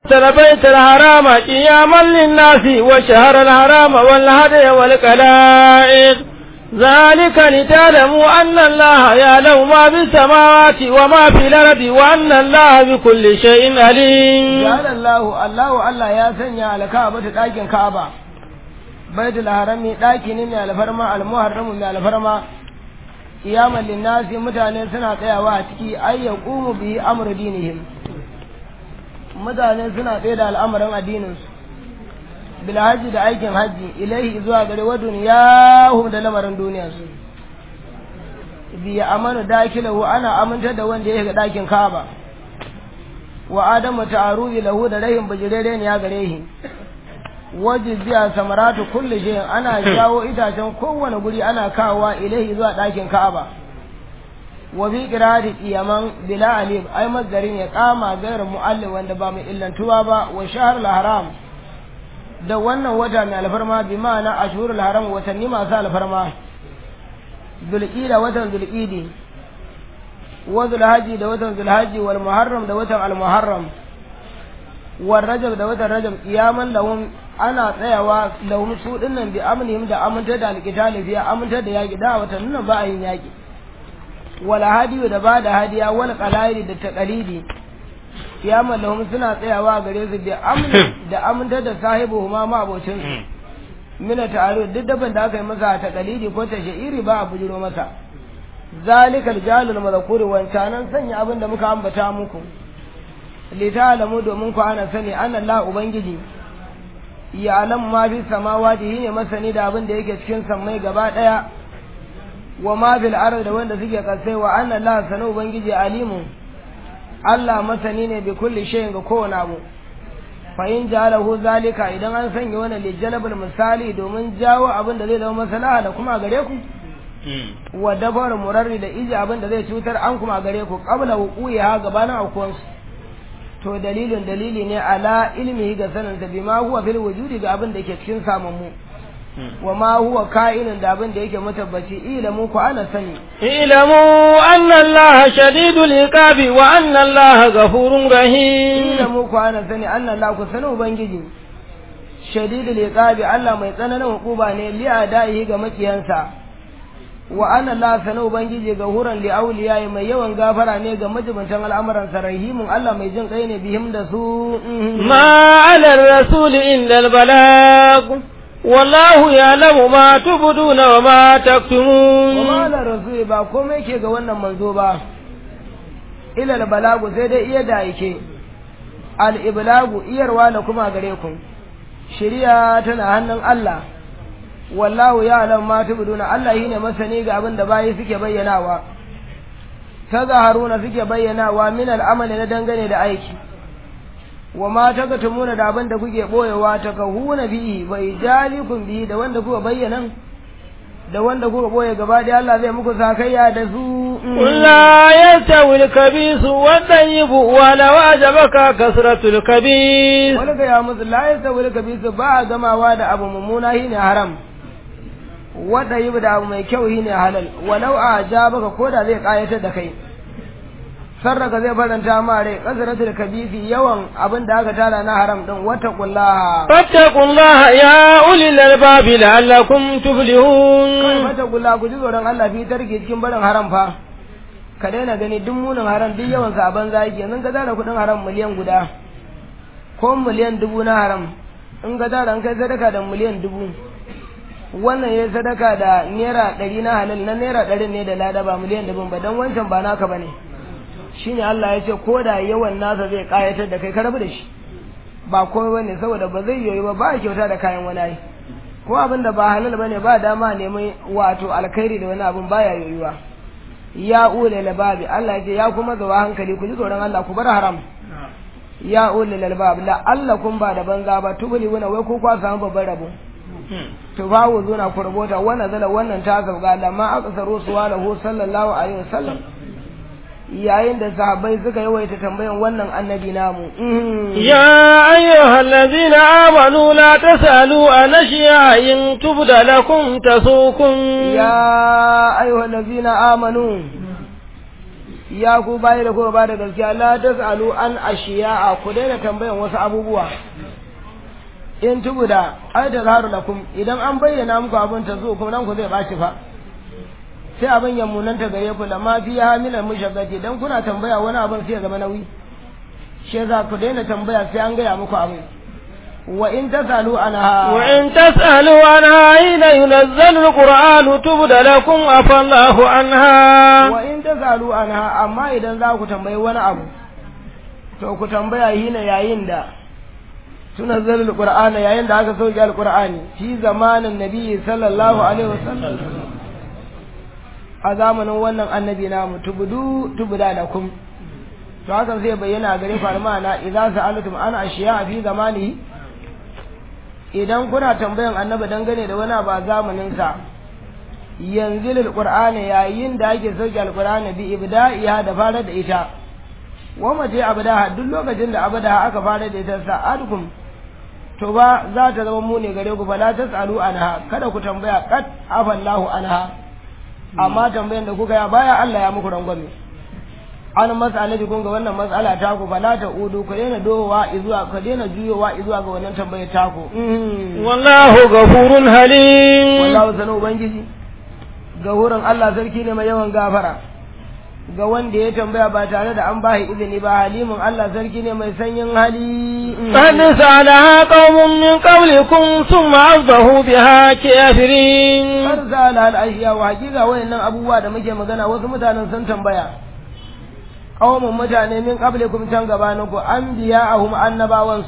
البيت الحرام قياما للناس وشهر الحرام والهدي والقلائد ذلك لتعلموا أن الله يعلم ما في السماوات وما في الأرض وأن الله بكل شيء عليم. جعل الله يا سنيا على كعبة داكن كعبة بيت الحرام داكن من الفرما المحرم من الفرما قياما للناس متانين suna tsayawa a ciki ay yaqumu bi amr dinihim mutane suna tsaye da al'amarin addininsu bil haji da aikin haji ilaihi zuwa gare wa duniyahu da lamarin duniyarsu bi amanu dakilahu ana aminta da wanda yake dakin Kaaba wa adamu ta'arubi lahu da rahim bijirere ne ya gare shi wajibiya samaratu kulli shay ana jawo itacen kowane guri ana kawowa ilaihi zuwa dakin Kaaba wa bi qira'ati qiyaman bila alif ay mazdarin ya kama gairu muallim wanda ba mai illantuwa ba wa shahrul haram da wannan wata mai alfarma bi ma'ana ashhurul haram watanni masu alfarma zulqida watan zulqidi wa zulhajji da watan zulhajji wal muharram da watan al muharram wal rajab da watan rajab qiyaman lahum ana tsayawa lahum su dinnan bi amnihim da amintar da alqitali fi amintar da yaki da watan nan ba a yin yaki wala hadiyu da bada hadiya wal qalaidi da taqalidi kiyama lahum suna tsayawa gare su da amintar da sahibu huma ma abocin su mina ta'aru duk daban da aka yi masa taqalidi ko ta sha'iri ba a bujiro masa zalikal jalul madhkur wancanan sanya abin da muka ambata muku li ta'lamu domin ku ana sani anna Allah ubangiji ya alam ma fi samawati ne masani da abin da yake cikin sammai gaba daya wa ma bil ardi da wanda suke kasai wa anna Allah sanu ubangiji alimun Allah masani ne bi kulli shay'in ga kowane abu fa in jalahu zalika idan an sanya wannan lijalabul misali domin jawo abin da zai zama maslaha da kuma gare ku wa dabar murarri da iji abin da zai cutar an kuma gare ku qabla wuqiha gabanin aukuwan to dalili ne ala ilmihi ga sanin da bima huwa fil wujudi ga abin da ke cikin samammu wa ma huwa ka'inin da abin da yake matabbaci ilamu ku ana sani ilamu anna Allah shadidul iqabi wa anna Allah ghafurur rahim ilamu ku ana sani anna Allah ku sani ubangiji shadidul iqabi Allah mai tsananin hukuma ne li adaihi ga makiyansa wa anna Allah sani ubangiji gahuran li awliya mai yawan gafara ne ga majibantan al'amuran sa rahimun Allah mai jin kai ne bihim da su ma ala rasul inda al balag wallahu ya'lamu ma tubduna wa ma taktumun wa la rasul ba komai ke ga wannan manzo ba ila al balagu sai dai iya da yake al iblagu iyarwa da kuma gare ku shari'a tana hannun Allah wallahu ya'lamu ma tubduna Allah yine masani ga abin da bayi suke bayyanawa tazaharuna suke bayyanawa min al amali na dangane da aiki wa ma takatumuna da abin da kuke boyewa takahuna bihi wa ijalikum bihi da wanda kuka bayyana da wanda kuka boye gaba da Allah zai muku sakayya da su la yastawil kabisu wa tayyibu wa la wajabaka kasratul kabis wala ga ya musu la yastawil kabisu ba gamawa da abu mummuna shine haram wa tayyibu da abu mai kyau shine halal walau ajabaka koda zai kayatar da kai sarraka zai faranta ma rai kasratul kabisi yawan abin da aka tara na haram din wattaqullaha ya ulil albab la'allakum tuflihun wattaqullaha ku ji tsoron Allah fi tarki cikin barin haram fa ka daina gani duk munin haram duk yawan sa ban zaki yanzu ka tara kudin haram miliyan guda ko miliyan 1000 na haram in ka tara kai sadaka da miliyan 1000 wannan yayin sadaka da naira 100 na halal na naira 100 ne da lada ba miliyan 1000 ba dan wancan ba naka bane shine Allah ya ce ko da yawan nasa zai kayatar da kai ka rabu da shi ba komai bane saboda ba zai yoyi ba kyauta da kayan wani ai ko abin da ba halal bane ba dama neman wato alkhairi da wani abin baya yoyuwa ya ulil albab Allah ya ce ya kuma zuwa hankali ku ji tsoron Allah ku bar haram ya ulil albab la Allah kun ba da banza ba tubuli wani wai ko kwa samu babban rabo to ba wuzo na kurbota wannan zala wannan ta zauga lamma aqsaru suwalahu sallallahu alaihi wasallam yayin da sahabbai suka yawaita tambayan wannan annabi namu ya ayyuhal ladina amanu la tasalu an ashya'in tubda lakum tasukum ya ayyuhal ladina amanu ya ku bayi da kuma ba da gaskiya la tasalu an ashiya'a ku daina tambayan wasu abubuwa in tubuda ai da zaharu lakum idan an bayyana muku abin ta zo kuma nan ku zai baci fa sai abin ya munanta gare ku da ma fi hamilal mushaggati dan kuna tambaya wani abin sai ya zama nauyi shi za ku daina tambaya sai an gaya muku abin wa in tasalu anha ina yunazzalu alqur'anu tubda lakum afallahu anha wa in tasalu anha amma idan za ku tambayi wani abu to ku tambaya hina yayin da tunazzalu alqur'ana yayin da aka sauke alqur'ani fi zamanin nabi sallallahu alaihi wasallam a zamanin wannan annabi namu tubda lakum to hakan zai bayyana gare ku almana idza sa'altum an ashiya fi zamani idan kuna tambayan annabi dangane da wani ba zamanin sa yanzil alqur'ani yayin da ake sauke alqur'ani bi ibda'iha da fara da ita wa mace abdaha duk lokacin da abdaha aka fara da ita sa'adukum to ba za ta zama mu ne gare ku fala tasalu anha kada ku tambaya qad afallahu anha amma tambayan da kuka ya baya Allah ya muku rangwame an mas'ala kun ga wannan mas'ala ta ku fala ta udu ku daina dowa izuwa ku daina juyowa izuwa ga wannan tambayar ta ku wallahu ghafurun halim wallahu sanu ubangiji gafurun Allah sarki ne mai yawan gafara ga wanda ya tambaya ba tare da an bashi izini ba halimun Allah sarki ne mai sanyin hali qad sa'alaha qaumun min qablikum thumma azbahu biha kafirin qad sa'ala al-ashiya wa hakika wayannan abubuwa da muke magana wasu mutanen sun tambaya qaumun mutane min qablikum can gabaninku anbiya'ahum annabawansu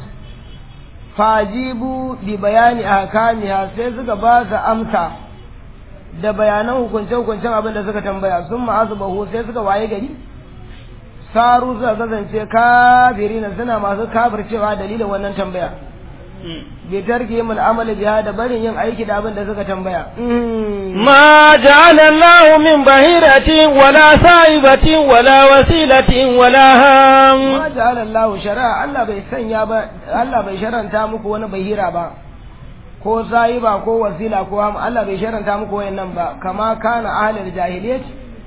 fajibu bi bayani ahkamiha sai suka ba su amsa da bayanan hukunce-hukuncen abin da suka tambaya sun ma'azubahu sai suka waye gari saru suka kasance kafirina suna masu kafircewa dalilin wannan tambaya bi tarki min amali biha da barin yin aiki da abin da suka tambaya ma ja'ala Allahu min bahiratin wala sa'ibatin wala wasilatin wala ham ma ja'ala Allahu shari'a Allah bai sanya ba Allah bai sharanta muku wani bahira ba ko sa'iba ko wasila ko ham Allah bai sharanta muku wayannan ba kama kana ahlul jahiliyyah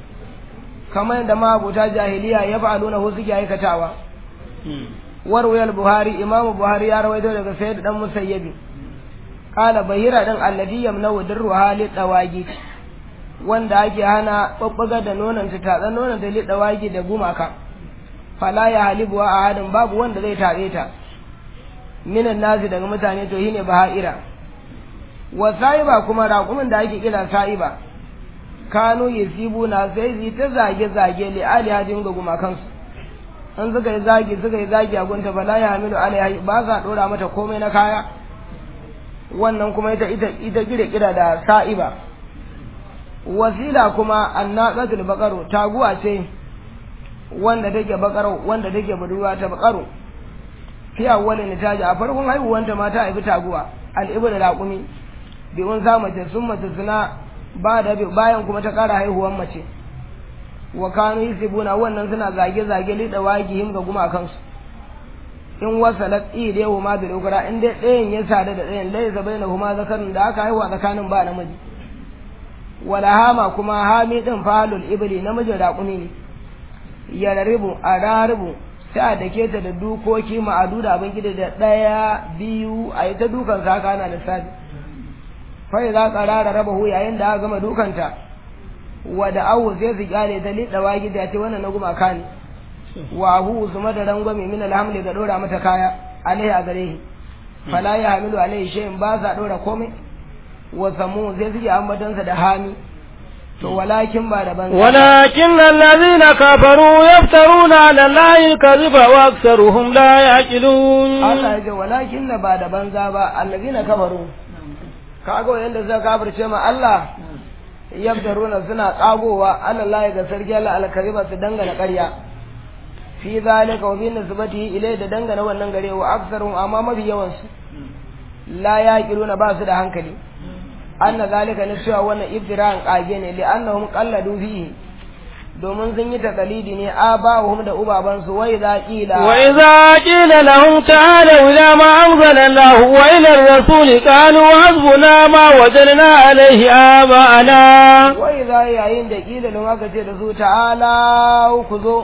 kama yadda ma abuta jahiliya ya fa'aluna hu suke aikatawa warwaya al-buhari imam buhari ya rawaito daga sayyid dan musayyibi qala bahira dan alladhi yamna'u dirruha li dawagi wanda ake hana babbaga da nonon ta tatsan nonon da li dawagi da gumaka fala ya halibu wa ahadin babu wanda zai tare ta minan nazi daga mutane to shine bahira wa sa'iba kuma raqumin da ake kira sa'iba kanu yasibuna sai zai ta zage zage li alihadin ga gumakansu an suka yi zagi a gunta bala ya hamilu alaiha ba za dora mata komai na kaya wannan kuma ita kira da sa'iba wasila kuma annaqatul baqaru taguwa ce wanda take baqaru wanda take budurwa ta baqaru fi awwalin nitaji a farkon haihuwanta ma ta haifi taguwa al-ibnu laqumi bi un za mace sun mace suna ba da bayan kuma ta kara haihuwan mace wa kanu yusibuna wannan suna zage-zage lida wagihim ga gumakansu in wasalat idehu ma bil ukra in dai ɗayan ya sada da ɗayan laysa bainahuma zakarun da aka haihuwa tsakanin ba namiji wala hama kuma hami din falul ibli namijin raƙumi ne ya raribu a raribu sai a dake ta da dukoki ma'adu da abin gida da ɗaya biyu a yi ta dukan saka na lissafi fa za ka rara rabahu yayin da aka gama dukanta wada awu sai su kyale ta lidda wa gida ce wannan na gumaka ne wa abu su mada rangwame min alhamli ga dora mata kaya alaihi a gare shi fala ya hamilu alaihi shay'in ba sa dora komai wa samu sai suke ambatansa da hami to walakin ba da banza walakin allazina kafaru yaftaruna ala allahi kadhiba wa aktharuhum la yaqilun Allah ya ce walakin ba da banza ba allazina kafaru kaga wanda suka kafirce ma Allah yabdaruna suna tsagowa Allah ga sarki Allah alkariba su dangana ƙarya fi zalika wa bin nisbati ilai da dangana wannan gare wa aksarun amma mafi yawan su la yaqiluna ba su da hankali anna zalika ne cewa wannan ibtira'an kage ne li annahum qalladu fihi domin sun yi takalidi ne abahum da ubabansu wa idza qila lahum ta'alu ila ma anzala Allah wa ila ar-rasul qalu hasbuna ma wajadna alayhi aba'ana wa idza yayin da qila lahum aka ce da su ta'ala ku zo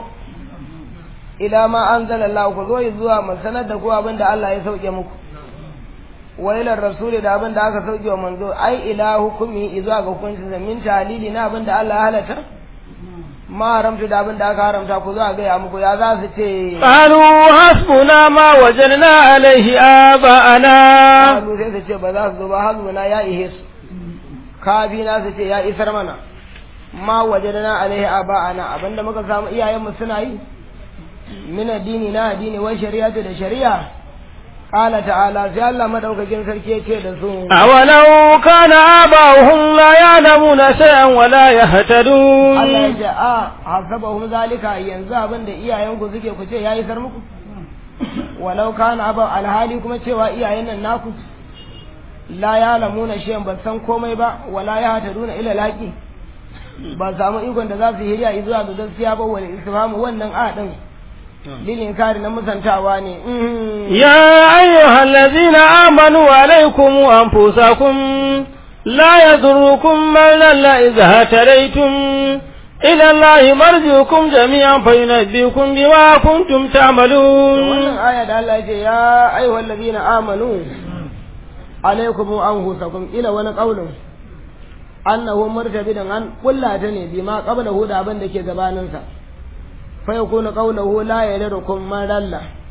ila ma anzala Allah ku zo zuwa masanar da ku abinda Allah ya sauke muku wa ila ar-rasul da abinda aka sauke wa manzo ai ila hukumi zuwa ga hukuncin min talili na abinda Allah ya halata ma haramta da abin da aka haramta ku zo a gaya muku ya za su ce qalu hasbuna ma wajadna alaihi aba'ana qalu sai su ce ba za su zo ba hasbuna ya ihe su kafina su ce ya isar mana ma wajadna alaihi aba'ana abinda muka samu iyayen mu suna yi min addini na addini wa shari'atu da shari'a qala ta'ala sai Allah madaukakin sarki ya ce da su awalau kana aba'uhum la ya'lamuna shay'an wa la yahtadun Allah ya ce hasabahum zalika yanzu abinda iyayenku suke ku ce yayi sar muku walau kana aba alhali kuma cewa iyayen nan naku la ya'lamuna shay'an ban san komai ba wala yahtaduna ila laqi ba samu ikon da za su hiriya zuwa ga gaskiya ba wal isfahamu wannan din للإنكار نمسنتاوا ne يا أيها الذين آمنوا عليكم أنفسكم لا يضركم من ضل إذا اهتديتم إلى الله مرجعكم جميعا فينبئكم بما كنتم تعملون wannan aya da Allah ya ce ya ayyuhal ladina amanu alaikum anfusakum ila wani qaulun annahu martabidan an kullata ne bima qablahu da abin da ke gabanin sa فيكون قوله لا يلركم من ضل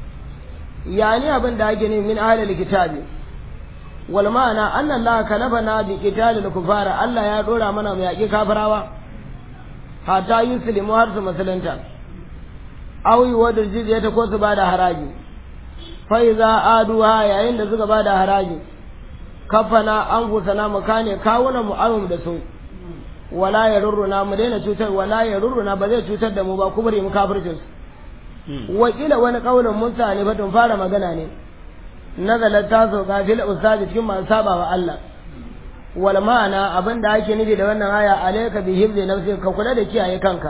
يعني abin da ake ne min ahlil kitabi wal ma'ana anna Allah kalafana bi qitalil kufara Allah ya dora mana mu yaki kafirawa hatta yuslimu har su musulunta aw yuwadu jizyata ko su bada haraji fa iza aduha yayin da suka bada haraji kafana an gusana mu kane kawuna mu alum da su wala yarurruna mu daina cutar wala yarurruna ba zai cutar da mu ba kubure mu kafircin wakila wani kaulin mutane fa tun fara magana ne nazala ta zo gafil ustadi cikin masu saba wa Allah wal ma'ana abinda ake nufi da wannan aya alayka bi hibzi nafsi ka kula da kiyaye kanka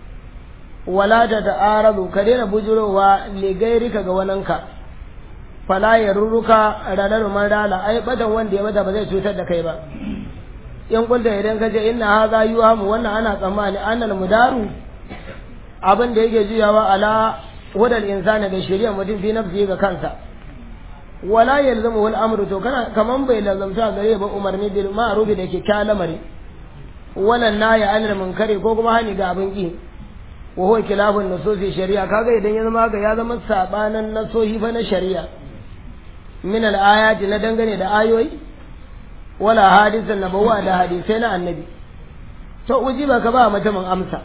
wala ta ta'aradu ka daina bujurowa li gairika ga wananka fala yarurruka radar marala ai badan wanda ya bada ba zai cutar da kai ba in kulta idan ka ce inna hadha yuhamu wannan ana tsammani annal mudaru abin da yake juyawa ala hudal insani da shari'a mutum fi nafsi ga kansa wala yalzamu wal amru to kana kaman bai lazamta gare ba umarni bil ma'ruf da ke kalamari wannan nayi anil munkari ko kuma hani ga abin ki wa huwa khilafun nususi shari'a kaga idan ya zama ga ya zama sabanan nasohi fa na shari'a min al ayati na dangane da ayoyi wala hadisan nabawa da hadisai na annabi to ujiba ka ba mutumin amsa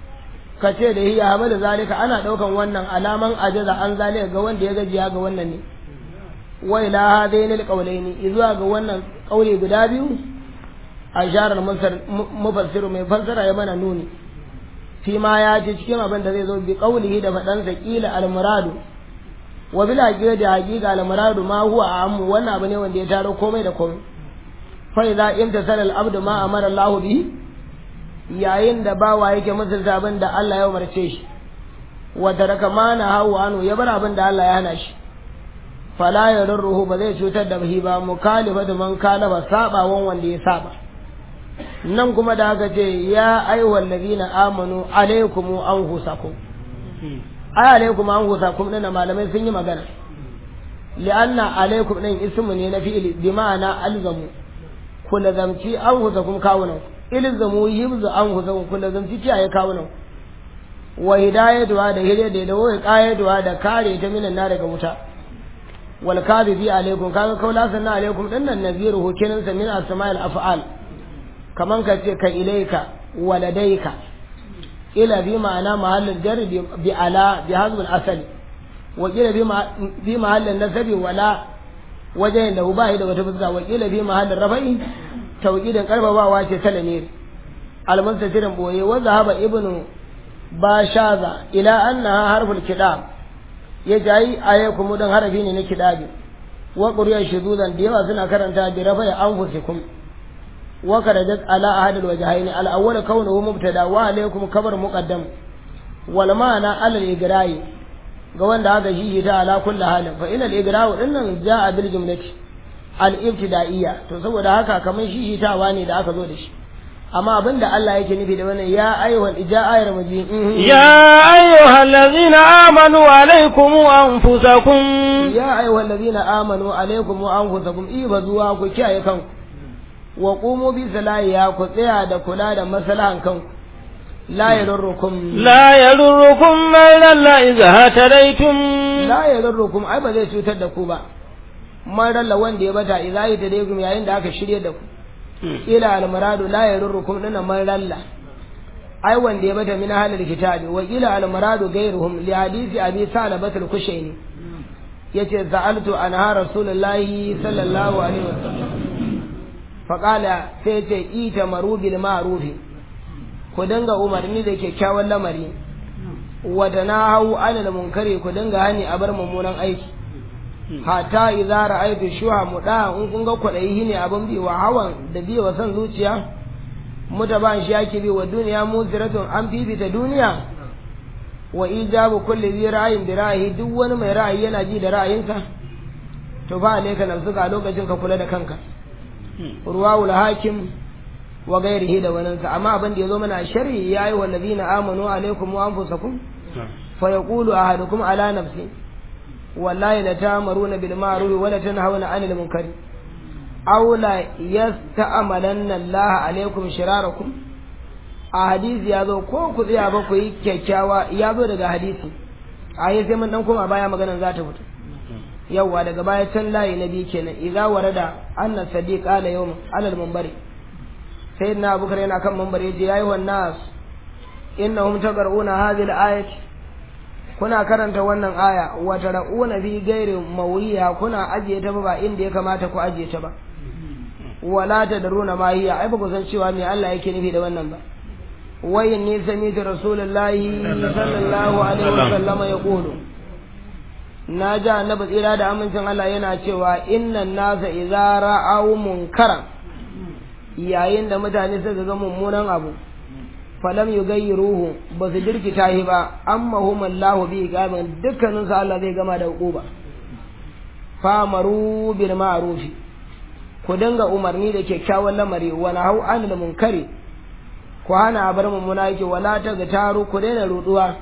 ka ce da hiya hamala zalika ana daukan wannan alaman ajaza an zalika ga wanda ya gajiya ga wannan ne wa ila hadaini alqawlaini izuwa ga wannan kauli guda biyu asharar mufassiru mai fassara ya mana nuni fi ma ya ce cikin abin da zai zo bi qaulihi da fadansa qila almuradu wa bil haqiqati haqiqa almuradu ma huwa ammu wannan abu ne wanda ya taro komai da komai fa idza imtasala al-abdu ma amara Allah bi yayin da bawa yake mutunta abin da Allah ya umarce shi wa taraka ma nahawu anu ya bar abin da Allah ya hana shi fala yarruhu ba zai cutar da bihi ba mukalifa da man kalaba sabawan wanda ya saba nan kuma da aka ce ya ayyuhal ladina amanu alaykum anfusakum alaykum anfusakum nan malamai sun yi magana li'anna alaykum nan ismu ne na fi'ili bi ma'ana alzamu kullu zamci anfusakum kawunan ilzamu yibzu anfusakum kullu zamci kiyaye kawunan wa hidayatu da hidayatu da wai qayatu da kare ta minan na daga wuta wal kadhibi alaykum kaga kaula sanna alaykum dinnan naziruhu kinan sa min asma'il af'al kaman ka ce ka ilaika waladaika ila bi ma'ana mahallul jar bi ala bi hazb al asali wa qila bi mahallin nasabi wala wajen da ubahi da wata fuska wa qila bi mahallin rafa'i tawqidan karbabawa ce salamir al mustatirin boye wa zahaba ibnu bashaza ila annaha harful kidab ya jayi ayyukum dan harafi ne na kidabi wa quriya shududan da yawa suna karanta bi rafa'i anfusikum wa karajat ala ahad alwajhayn al-awwal kaunuhu mubtada wa alaykum khabar muqaddam wal ma'ana ala al-igra'i ga wanda aka shi ta ala kulli halin fa ila al-igra'u dinnan ja'a bil jumlati al-ibtida'iyya to saboda haka kamar shi tawa ne da aka zo da shi amma abinda Allah yake nufi da wannan ya ayyuhal ija'ayar muji ya ayyuhal ladzina amanu alaykum anfusakum ya ayyuhal ladzina amanu alaykum anfusakum ibazuwa ku kiyaye kanku wa qumu bi salaya ku tsaya da kula da maslahan kanku la yadurrukum man la idha tadaytum la yadurrukum ai ba zai cutar da ku ba man ralla wanda ya bata idza tadaykum yayin da aka shirye da ku ila al-muradu la yadurrukum dinna man ralla ai wanda ya bata min halal kitabi wa ila al-muradu ghayruhum li hadisi abi salabat al-kushaini yace za'altu anha rasulullahi sallallahu alaihi wasallam faqala sai yace ita marubil ma'rufi ku dinga umarni da kyakkyawan lamari wa tanahu anil munkari ku dinga hani a bar mummunan aiki hatta idza ra'aytu shuha muda in kun ga kwadayi ne abin bi wa hawan da bi wa san zuciya mutaban shi yake bi wa duniya muziratun an bibita duniya wa ijabu kulli zi ra'ayin bi ra'ayi duk wani mai ra'ayi yana ji da ra'ayinsa to fa alayka nafsuka lokacin ka kula da kanka ruwahul hakim wa ghairihi da wanansa amma abin da yazo mana sharri yayi wallazina amanu alaikum wa anfusakum fa yaqulu ahadukum ala nafsi wallahi la ta'muruna bil ma'ruf wa la tanhauna 'anil munkar aw la yasta'malanna Allah alaikum shirarakum a hadisi yazo ko ku tsaya ba ku yi kyakkyawa yazo daga hadisi ayi sai mun dan koma baya maganar za ta fito yawa daga baya can layi nabi kenan idza warada anna sadiq ala yawm ala al munbari sayyidina abubakar yana kan munbari yace yayi wan nas innahum taqra'una hadhihi al ayati kuna karanta wannan aya wa tara'una bi ghairi mawiya kuna ajiye ta ba inda ya kamata ku ajiye ta ba wala tadruna ma hiya ai ba ku san cewa me Allah yake nufi da wannan ba wayin ni sami'tu rasulullahi sallallahu alaihi wasallam yaqulu na ja annabi tsira da amincin Allah yana cewa innan nasa idza ra'aw munkara yayin da mutane suka ga mummunan abu falam yugayyiruhu ba su dirkita shi ba amma hum Allah bi gaban dukkanin su Allah zai gama da hukuba famaru bil ma'ruf ku dinga umarni da kyakkyawan lamari wa nahau anil munkari ku hana bar mummuna yake wala ta ga taru ku daina ruduwa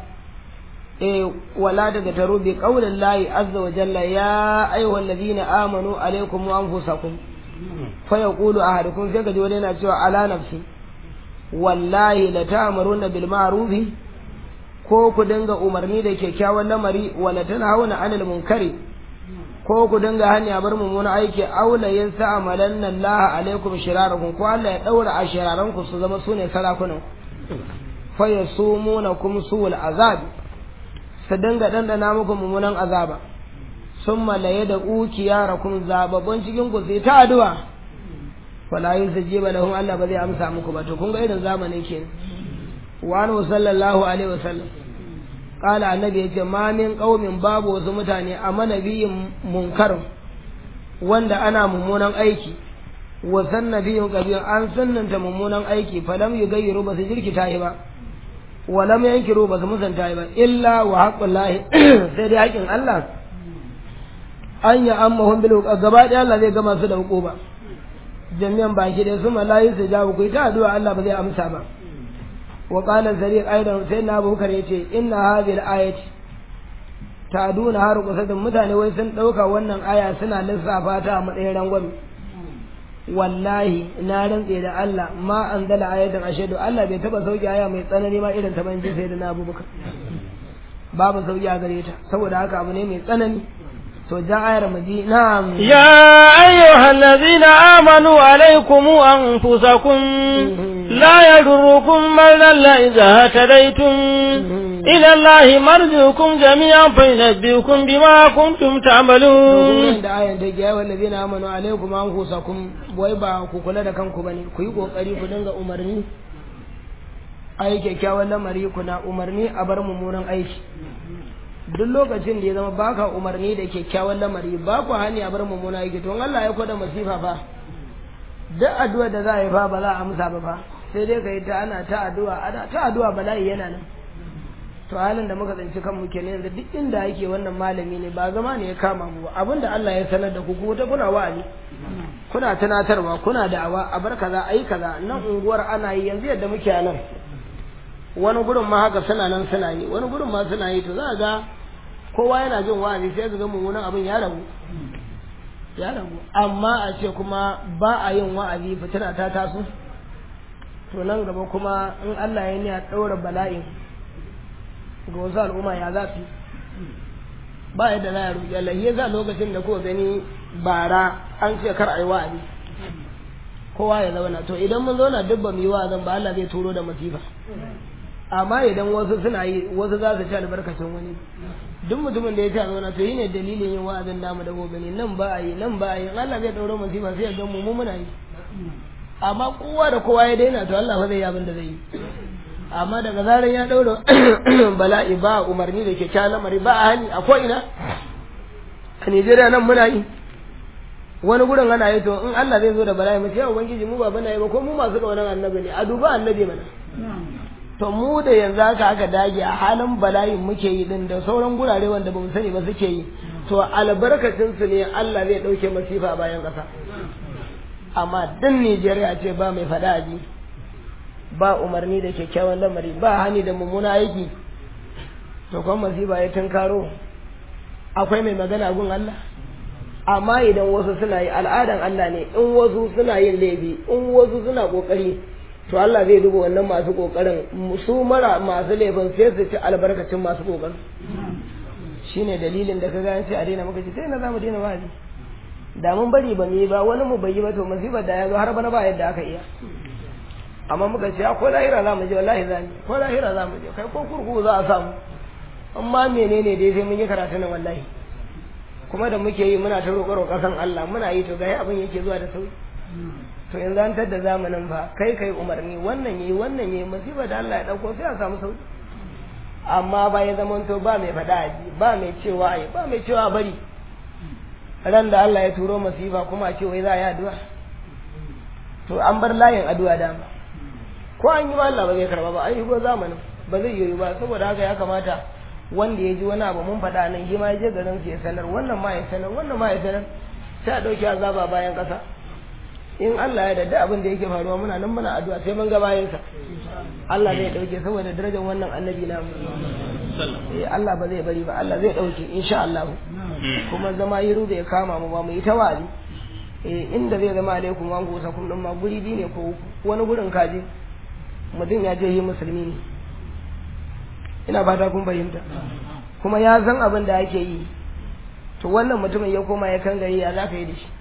wala ta ga taru bi qaulin lahi azza wa jalla ya ayyuhal ladina amanu alaikum wa anfusakum fa yaqulu ahadukum sai ka ji wani yana cewa ala nafsi wallahi la ta'muruna bil ma'ruf ko ku dinga umarni da kyakkyawan lamari wala tanhauna 'anil munkari ko ku dinga hanya bar mummuna aiki aula yansa amalanna Allah alaikum shirarakum ko Allah ya daura ashiraranku su zama sune sarakunan fa yasumunakum su'ul azab su dinga dandana muku mummunan azaba summa la yad'u kiyarakum zababun cikin ku sai ta addu'a wala yusajiba lahum Allah ba zai amsa muku ba to kun ga irin zamanin kenan wa anhu sallallahu alaihi wasallam qala annabi yace ma min qaumin babu wasu mutane amma nabiyin munkar wanda ana mummunan aiki wa sannabiyin kabir an sunnanta mummunan aiki falam yugayyiru ba su jirkita shi ba wa lam yankiru ba su musanta shi ba illa wa haqqullahi sai dai haƙin Allah an ya ammahum bil gaba da Allah zai gama su da hukuma jami'an baki da su malayi su jawo ku ta addu'a Allah ba zai amsa ba wa qala zariq aidan sai na Abu Bakar yace inna hadhihi al-ayati ta'duna har kusadin mutane wai sun dauka wannan aya suna lissafa ta a matsayin rangwami wallahi na rantse da Allah ma anzala ayatan ashadu Allah bai taba sauki aya mai tsanani ma irin ta banji sai da na Abu Bakar babu sauki a gare ta saboda haka abu ne mai tsanani to ja ayar maji na'am ya ayyuhal ladina amanu alaykum anfusakum la yadurrukum man dalla idha tadaytum ila Allahi marji'ukum jami'an fa yunabbi'ukum bima kuntum ta'malun da ayan da ya ayyuhal ladina amanu alaykum anfusakum wai ba ku kula da kanku bane ku yi kokari ku dinga umarni ai kyakkyawan lamari kuna umarni a bar mummunan aiki duk lokacin da ya zama baka umarni da kyakkyawan lamari ba ku hani a bar mummuna aiki to Allah ya kwada masifa fa duk addu'a da za a yi fa ba za a amsa ba fa sai dai ka yi ta ana ta addu'a bala'i yana nan to halin da muka tsinci kanmu kenan yanzu duk inda yake wannan malami ne ba zama ne ya kama mu ba abinda Allah ya sanar da ku kuma ta kuna wa'azi kuna tunatarwa kuna da'awa a bar kaza ayi kaza nan unguwar ana yi yanzu yadda muke a nan wani gurin ma haka suna nan suna yi wani gurin ma suna yi to za ga kowa yana jin wa'azi sai ga mummunan abin ya ragu amma a ce kuma ba a yin wa'azi fitina ta taso to nan gaba kuma in Allah ya ni a daura bala'in ga wasu al'umma ya za su ba yadda za a roƙi Allah ya za lokacin da kuka gani bara an ce kar a yi wa'azi kowa ya zauna to idan mun zauna duk ba mu yi wa'azin ba Allah zai turo da masifa amma idan wasu suna yi wasu za su ci albarkacin wani duk mutumin da ya ci a zauna to yi ne dalilin yin wa'azin namu da gobe ne nan ba a yi Allah zai ɗauro masifa sai ya ga mu muna yi amma kowa da kowa ya daina to Allah fa zai yi abin da zai yi amma daga zarar ya ɗaura bala'i ba umarni da kyakkyawan lamari ba a hani a ko'ina a Nijeriya nan muna yi wani gurin ana yi to in Allah zai zo da bala'i mu ce ubangiji mu ba bana yi ba ko mu masu ƙaunar annabi ne a duba annabi mana to mu da yanzu aka dage a halin bala'in muke yi din da sauran gurare wanda ba mu sani ba suke yi to albarkacin su ne Allah zai ɗauke masifa bayan ƙasa amma din Nijeriya ce ba mai faɗa a ji ba umarni da kyakkyawan lamari ba hani da mummuna aiki to kuma masifa ya tunkaro akwai mai magana gun Allah amma idan wasu suna yi al'adan Allah ne in wasu suna yin laifi in wasu suna kokari to Allah zai duba wannan masu kokarin su mara masu laifin sai su ci albarkacin masu kokarin shine dalilin da kaga an ce a daina muka ce sai na zamu daina wa'azi da mun bari ba mu yi ba wani mu bai yi ba to masifa da ya zo har bana ba yadda aka iya amma muka ce ko lahira za mu je wallahi za mu ko lahira za mu je kai ko kurkuku za a samu amma menene dai sai mun yi karatu nan wallahi kuma da muke yi muna ta roƙo ƙasan Allah muna yi to ga abin yake zuwa da sauki to yanzu an tadda zamanin fa kai umarni wannan yayi musiba da Allah ya dauko sai a samu sauki amma ba ya zaman to ba mai fada aji ba mai cewa ai ba mai cewa bari ran da Allah ya turo musiba kuma a ce wai za a yi addu'a to an bar layin addu'a dama ko an yi ba Allah ba zai karba ba ai ko zamanin ba zai yi ba saboda haka ya kamata wanda ya ji wani abu mun faɗa nan shi ma ya je garin su ya sanar wannan ma ya sanar sai a ɗauki azaba bayan ƙasa in Allah ya dada abin da yake faruwa muna nan muna addu'a sai mun ga bayan sa Allah zai ɗauke saboda darajar wannan annabi namu Allah ba zai bari ba Allah zai ɗauke insha Allah kuma zama yiru da ya kama mu ba mu yi tawali inda zai zama alaikum wa gusa kun ma guri bi ne ko wani gurin kaje mutum ya je yi musulmi ne ina fata kun fahimta kuma ya san abin da ake yi to wannan mutumin ya koma ya kangare ya za ka yi da shi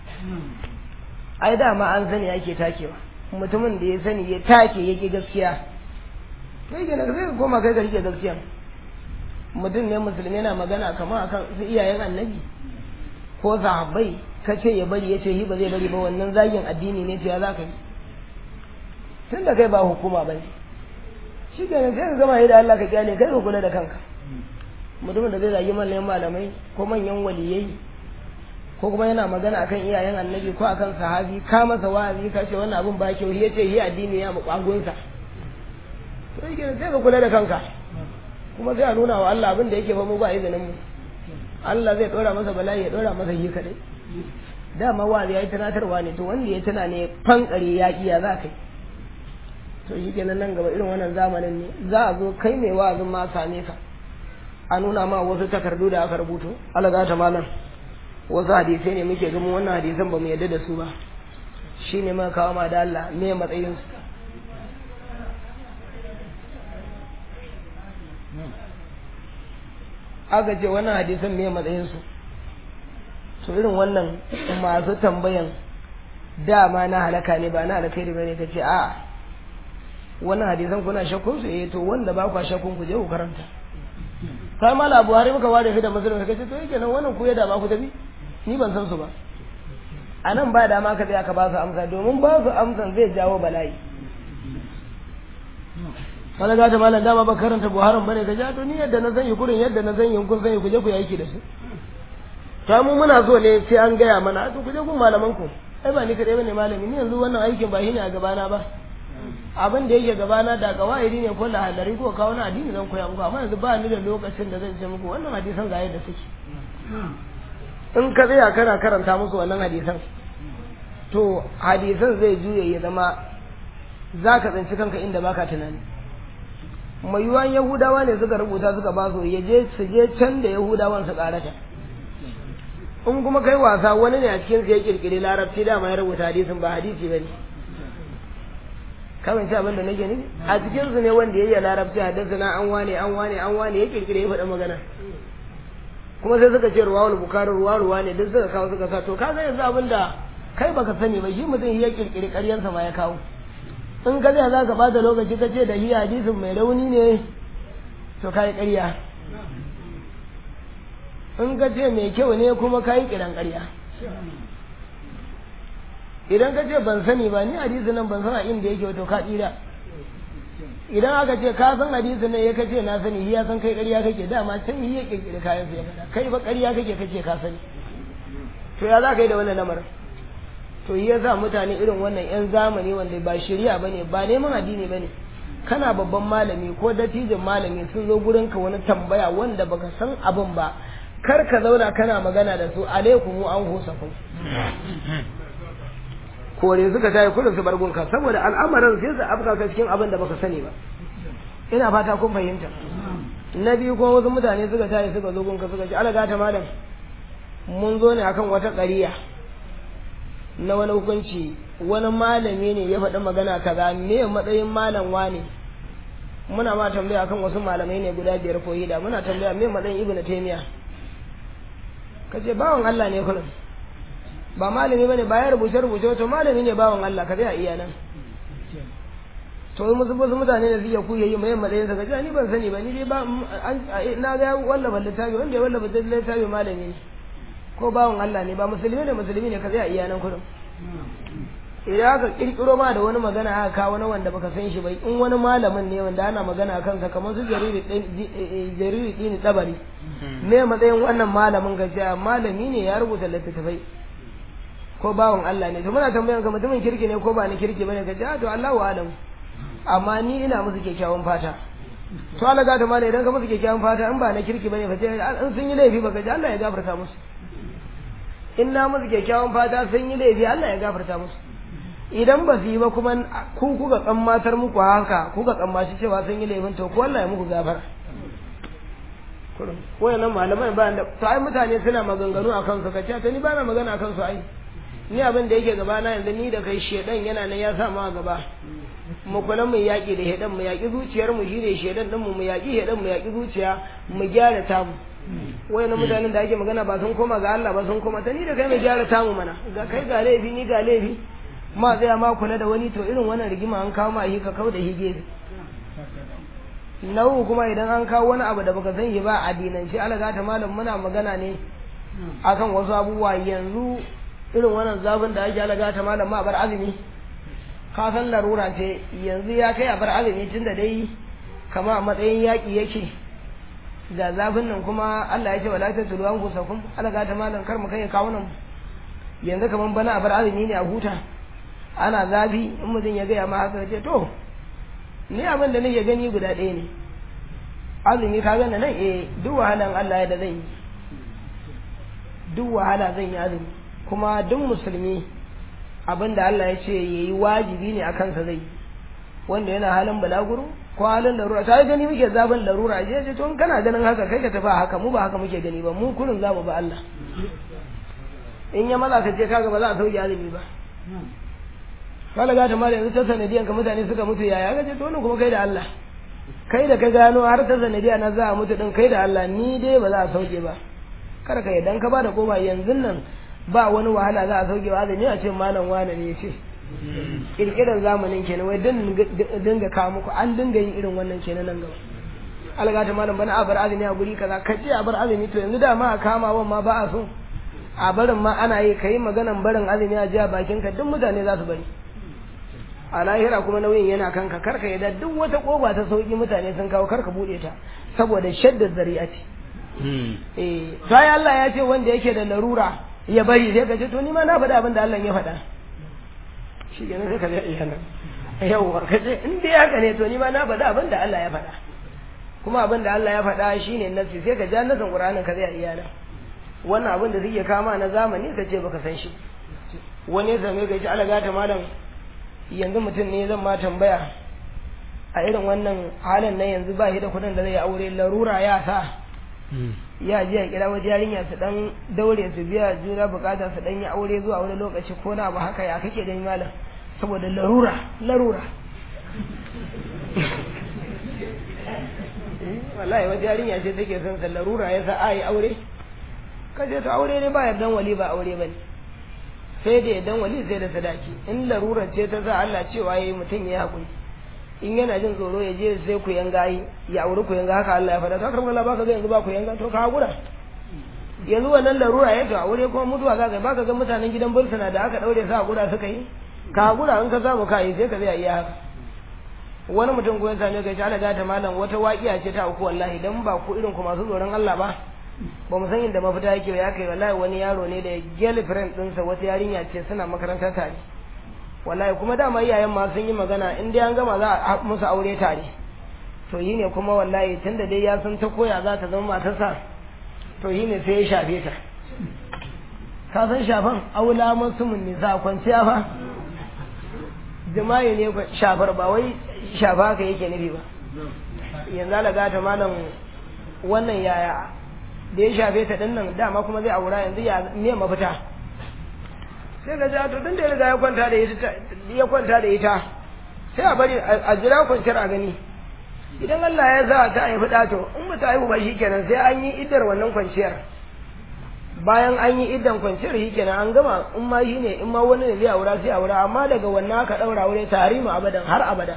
ai dama an sani ake takewa mutumin da ya sani ya take yake gaskiya kai ga zai koma kai ga rike gaskiya mutum ne musulmi yana magana kamar akan su iyayen annabi ko sahabbai kace ya bari yace hi ba zai bari ba wannan zagin addini ne ce ya za ka yi tunda kai ba hukuma bane shi kenan sai ka gama da Allah ka kyale kai ka kula da kanka mutumin da zai zagi manyan malamai ko manyan waliyai ko kuma yana magana akan iyayen annabi ko akan sahabi ka masa wa'azi ka ce wannan abun ba kyau yace yi addini ya mu kwagunsa sai kenan sai ka kula da kanka kuma sai a nuna wa Allah abin da yake fa mu ba izinin mu Allah zai dora masa bala'i ya dora masa yi kadai dama wa'azi yayi tunatarwa ne to wanda ya tuna ne fankare ya iya za kai to shi kenan nan gaba irin wannan zamanin ne za a zo kai mai wa'azin ma same ka a nuna ma wasu takardu da aka rubuto alaga ta malam wasu hadisai ne muke ganin wannan hadisan ba mu yadda da su ba shine muka kawo ma da Allah me matsayin su aka ce wannan hadisan me matsayin su to irin wannan masu tambayan dama na halaka ne ba na alkhairi bane kace a'a wannan hadisan kuna shakkun su to wanda ba ku shakkun ku je ku karanta kai mala Buhari muka ware shi da musulmi kace to yake nan wannan ku ya da ba ku tafi ni ban san su ba anan ba dama ka tsaya ka ba su amsa domin ba su amsan zai jawo bala'i wala ga ta malam dama ba karanta Buharin bane ka ja to ni yadda na san yi kurin yadda na san yin kun san ku je ku yi aiki da su ta mu muna so ne sai an gaya mana to ku je kun malaman ku ai ba ni kadai bane malami ni yanzu wannan aikin ba shine a gabana ba abin da yake gabana da gawaidi ne ko lahadari ko kawo na addini zan koya muku amma yanzu ba ni da lokacin da zan ce muku wannan hadisan ga yadda suke in ka tsaya kana karanta musu wannan hadisan to hadisan zai juye ya zama za ka tsinci kanka inda baka tunani mai yiwuwan yahudawa ne suka rubuta suka ba su su je can da yahudawan su karata in kuma kai wasa wani ne a cikin su ya kirkiri larabci dama ya rubuta hadisin ba hadisi ba ne kamar abin da nake nufi a cikin su ne wanda ya yi larabci hadisi na an wane ya kirkire ya faɗa magana kuma sai suka ce ruwawul bukari ruwa ne duk suka kawo suka sa to ka ga yanzu abin da kai baka sani ba shi mutum ya kirkiri ƙaryansa ma ya kawo in ka zai za ka bata lokaci ka ce da shi hadisin mai rauni ne to kai ƙarya in ka ce mai kyau ne kuma kai kiran ƙarya idan ka ce ban sani ba ni hadisin nan ban san a inda yake to ka tsira idan aka ce ka san hadisin nan ya kace na sani shi ya san kai ƙarya kake dama can shi ya kirkiri kayan sa ya faɗa kai ba ƙarya kake kace ka sani to ya za ka yi da wannan lamarin to yi ya sa mutane irin wannan 'yan zamani wanda ba shari'a ba ne ba neman addini ba ne kana babban malami ko dattijan malami sun zo gurin ka wani tambaya wanda baka san abin ba kar ka zauna kana magana da su alaikum an husakum kore suka tayi kullum su bargun ka saboda al'amarin sai su afka ka cikin abin da baka sani ba ina fata kun fahimta na biyu kuma wasu mutane suka tayi suka zo gunka suka ce alaga ta malam mun zo ne akan wata ƙariya na wani hukunci wani malami ne ya faɗi magana kaza me matsayin malam wane muna ma tambaya akan wasu malamai ne guda 5 ko hida muna tambaya me matsayin ibnu taymiya kace bawon Allah ne kullum ba malami bane ba ya rubuce to malami ne bawon Allah ka tsaya iya nan to musu mutane da suke kuyi mai matsayin sa kace ni ban sani ba ni dai ba na ga wallahi littafi wanda ya wallahi littafi malami ne ko bawon Allah ne ba musulmi ne ka tsaya iya nan kullum idan aka kirkiro ma da wani magana aka kawo na wanda baka san shi ba in wani malamin ne wanda ana magana a kansa kamar su jariri dini tabari me matsayin wannan malamin gajiya malami ne ya rubuta littattafai ko bawon Allah ne to muna tambayan ka mutumin kirki ne ko ba ni kirki bane gajiya to Allahu alam amma ni ina musu kyakkyawan fata to Allah ga ta mala idan ka musu kyakkyawan fata in ba na kirki bane fa sai in sun yi laifi baka ji Allah ya gafarta musu in na musu kyakkyawan fata sun yi laifi Allah ya gafarta musu idan ba su yi ba kuma ku kuka tsammatar muku haka kuka tsammaci cewa sun yi laifin to ko Allah ya muku gafara wayannan malamai ba da to ai mutane suna maganganu a kansu kace ta ni ba na magana a kansu ai ni abin da yake gaba na yanzu ni da kai shedan yana nan ya sa mu a gaba mu kula mu yaki da shedan mu yaki zuciyar mu shine shedan din mu yaki shedan mu yaki zuciya mu gyara ta mu wayannan mutanen da ake magana ba sun koma ga Allah ba sun koma ta ni da kai mu gyara ta mu mana ga kai ga laifi ni ga laifi ma tsaya ma kula da wani to irin wannan rigima an kawo ma yi ka kau da hige nau kuma idan an kawo wani abu da baka san shi ba addinance alaga ta malam muna magana ne akan wasu abubuwa yanzu irin wannan zafin da ake alaga ta malam ma bar azumi ka san larura ce yanzu ya kai a bar azumi tunda dai kama a matsayin yaki yake da zafin nan kuma Allah ya ce wala ta tulu an kusakum alaga ta malam kar mu kai kawo nan yanzu kaman bana a bar azumi ne a huta ana zafi in mutum ya gaya ma haka ce to ni abin da nake gani guda ɗaya ne azumi ka gana nan duk wahalan Allah ya da zan yi duk wahala zan yi azumi kuma duk musulmi abin da Allah ya ce yayi wajibi ne a kansa zai wanda yana halin balaguro ko halin larura ta gani muke zaben larura je to in kana ganin haka kai ka tafi haka mu ba haka muke gani ba mu kullun zamu ba Allah in ya maza ka ce kaga ba za a sauke azumi ba kala ga ta mala yanzu ta sanadiyan ka mutane suka mutu yaya ga ce to wannan kuma kai da Allah kai da ka gano har ta sanadiya na za a mutu din kai da Allah ni dai ba za a sauke ba kar ka idan ka bada koma yanzu nan ba wani wahala za a sauke ba azumi a ce malam wane ne ce kirkirar zamanin kenan wai dinga kawo muku an dinga yin irin wannan kenan nan gaba alga ta malam bana a bar azumi a guri kaza ka ce a bar azumi to yanzu da ma a kama wan ma ba a so a barin ma ana yi kai maganan barin azumi a jiya bakin ka duk mutane za su bari a lahira kuma nauyin yana kanka karka yadda duk wata koba ta sauki mutane sun kawo karka bude ta saboda shaddar zari'a ce sai Allah ya ce wanda yake da larura ya bari sai ka ce to ni ma na faɗa abin da Allah ya faɗa shi kenan sai ka zai iya nan yawwa ka ce in dai haka ne to ni ma na faɗa abin da Allah ya faɗa kuma abin da Allah ya faɗa shine nasi sai ka ja nasan Qur'anin ka zai iya nan wannan abin da suke kama na zamani ka ce baka san shi wani ya same ka ce Allah gata malam yanzu mutum ne zan ma tambaya a irin wannan halin na yanzu ba shi da kudin da zai aure larura ya sa ya ji a kira wata yarinya su dan daure su biya juna bukata su dan yi aure zuwa wani lokaci ko na ba haka ya kake gani malam saboda larura wallahi wata yarinya ce take son sa larura ya sa a yi aure kaje to aure ne ba yardan wali ba aure bane sai da yardan wali sai da sadaki in larura ce ta sa Allah cewa yayi mutum ya hakuri in yana jin tsoro ya je sai ku yanga yi ya aure ku yanga haka Allah ya faɗa to karbar Allah baka ga yanzu ba ku yanga to ka hakura yanzu wannan larura ya to aure kuma mutuwa za ka baka ga mutanen gidan bursuna da aka daure su hakura suka yi ka hakura in ka samu ka yi sai ka zai iya haka wani mutum ko ya same ka ce Allah ga ta malam wata waƙiya ce ta uku wallahi dan ba ku irin ku masu tsoron Allah ba ba mu san inda mafita yake ya kai wallahi wani yaro ne da girlfriend ɗinsa wata yarinya ce suna makaranta tare wallahi kuma dama iyayen ma sun yi magana in dai an gama za a musu aure tare to yi ne kuma wallahi tunda dai ya san ta koya za ta zama matarsa to yi ne sai ya shafe ta ka san shafan aula masu mun nisa kwanciya fa jima'i ne shafar ba wai shafa ka yake nufi ba yanzu alaga ta malam wannan yaya da ya shafe ta dinnan dama kuma zai aura yanzu ya ne mafita sai ga ja to tun da ya riga ya kwanta da ita sai a bari a jira kwanciyar a gani idan Allah ya za ta haifi ɗa to in ba ta haihu ba shikenan sai an yi iddar wannan kwanciyar bayan an yi iddan kwanciyar shikenan an gama in ma shi ne in ma wani ne zai aura sai aura amma daga wannan aka ɗaura aure tarimu abadan har abada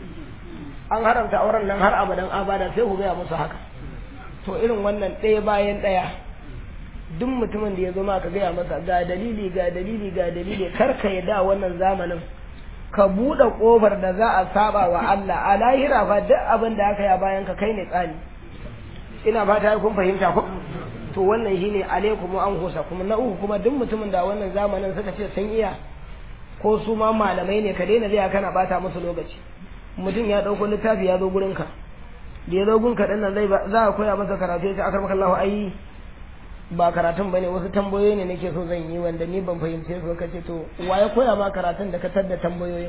an haramta auren nan har abadan abada sai ku gaya musu haka to irin wannan ɗaya bayan ɗaya duk mutumin da ya zo ma ka gaya masa ga dalili kar ka yadda wannan zamanin ka buɗe ƙofar da za a saba wa Allah a lahira fa duk abin da aka yi bayan ka kai ne tsani ina fata kun fahimta ko to wannan shine alaikum an husa kuma na uku kuma duk mutumin da wannan zamanin suka ce sun iya ko su ma malamai ne ka daina zai kana bata musu lokaci mutum ya ɗauko littafi ya zo gurinka da ya zo gunka ɗin nan za a koya masa karatu ya ce akar maka Allah ai ba karatun bane wasu tambayoyi ne nake so zan yi wanda ni ban fahimce su kace to wa ya koya ma karatun da ka tadda tambayoyin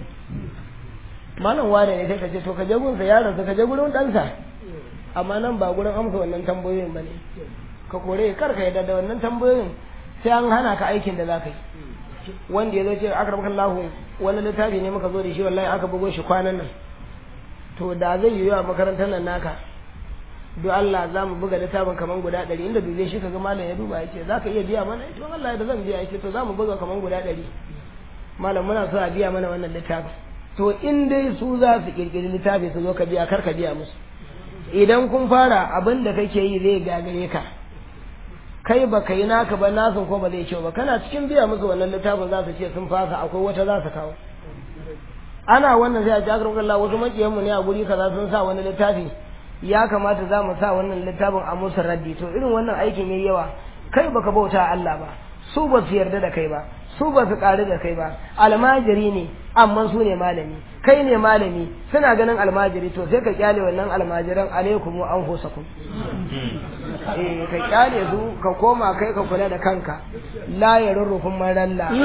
malam ware ne sai kace to ka je gunsa yaron ka je gurin ɗansa amma nan ba gurin amsa wannan tambayoyin bane ka kore kar ka yadda da wannan tambayoyin sai an hana ka aikin da zaka yi wanda ya zo ce akar maka Allah wani littafi ne muka zo da shi wallahi aka bugo shi kwanan nan to da zai yi wa makarantar nan naka don Allah za mu buga littafin kaman guda 100 inda dole shi kaga malam ya duba yace za ka iya biya mana to Allah da zan biya yace to za mu buga kaman guda 100 malam muna so a biya mana wannan littafin to in dai su za su kirkiri littafi su zo ka biya kar ka biya musu idan kun fara abin da kake yi zai gagare ka kai ba kai naka ba nasu ko ba zai kyau ba kana cikin biya musu wannan littafin za su ce sun fasa akwai wata za su kawo ana wannan sai a ji akarar Allah wasu makiyanmu ne a guri kaza sun sa wani littafi ya kamata za mu sa wannan littafin a musu raddi to irin wannan aikin yayi yawa kai baka bauta Allah ba su ba su yarda da kai ba su ba su ƙari da kai ba almajiri ne amma su ne malami kai ne malami suna ganin almajiri to sai ka kyale wannan almajiran alaikum an husakum ka kyale su ka koma kai ka kula da kanka la yarurrukum man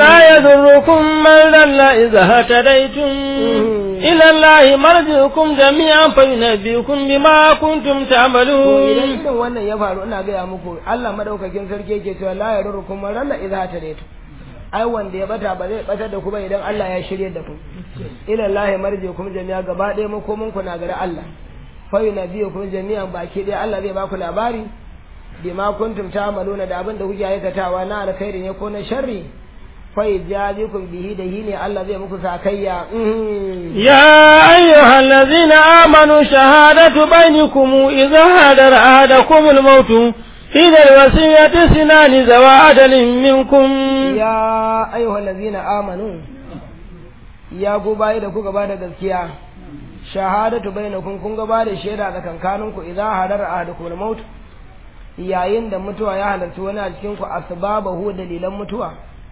dalla idza hatadaytum ila allahi marji'ukum jami'an fa yunabbiukum bima kuntum ta'malun to idan irin wannan ya faru ina ga muku Allah madaukakin sarki yake cewa la yarurrukum man dalla idza hatadaytum ai wanda ya bata ba zai batar da ku ba idan Allah ya shirye da ku ila allahi marji'ukum jami'a gaba ɗaya makomin ku na gare Allah fa yunabbiukum jami'an baki ɗaya Allah zai ba ku labari bima kuntum ta'maluna da abin da kuke aikatawa na alkhairi ne ko na sharri fa yajazikum bihi da hine Allah zai muku sakayya ya ayyuhallazina amanu shahadatu bainakum idha hadara ahadakum al-maut fi al-wasiyati sinani zawa adalin minkum ya ayyuhallazina amanu ya ku bai da ku gaba da gaskiya shahadatu bainakum kun gaba da shaida tsakankaninku idha hadara ahadakum al-maut yayin da mutuwa ya halarci wani a cikin ku asbabahu dalilan mutuwa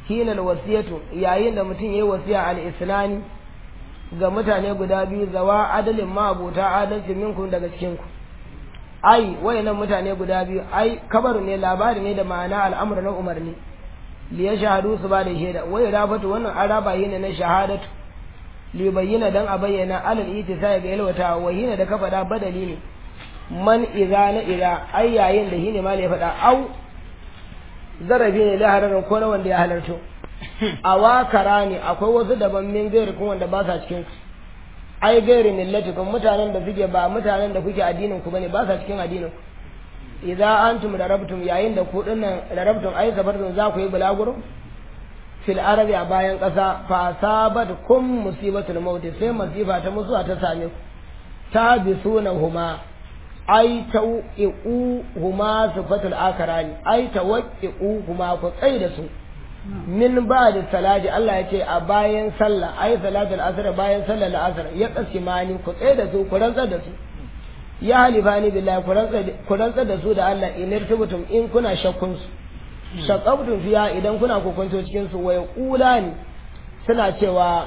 hinal wasiyatu yayin da mutum yayi wasiya al-islami ga mutane guda biyu zawa adalin ma abota adalci minkum daga cikin ku ai wayannan mutane guda biyu ai kabaru ne labari ne da ma'ana al'amru na umarni li yashhadu su ba da shaida wai rafatu wannan araba yana na shahadatu li bayyana dan a bayyana alal itisai ga yalwata wa hina da ka faɗa badali ne man idza na idza ai yayin da hine ma ya faɗa au zarafi ne laharar ko na wanda ya halarto awakara ne akwai wasu daban min gairi kun wanda ba sa cikin ku ai gairi millatikum mutanen da suke ba mutanen da kuke addinin ku bane ba sa cikin addinin ku idza antum darabtum yayin da ku dinnan darabtum ai sabartum za ku yi bulaguro fil arabi a bayan ƙasa fa sabatkum musibatul maut sai masifa ta mutuwa ta same ku ta bisunahuma ai tau'i'u huma sifatul akarani ai tawqi'u huma ku tsai da su min ba da salati Allah ya ce a bayan sallah ai salatul asr bayan sallar asr ya kasimani ku tsai da su ku rantsar da su ya halifani billahi ku rantsar da su da Allah in irtubutum in kuna shakkun su shaqabtum fiya idan kuna kokonto cikin su wa yaqulani suna cewa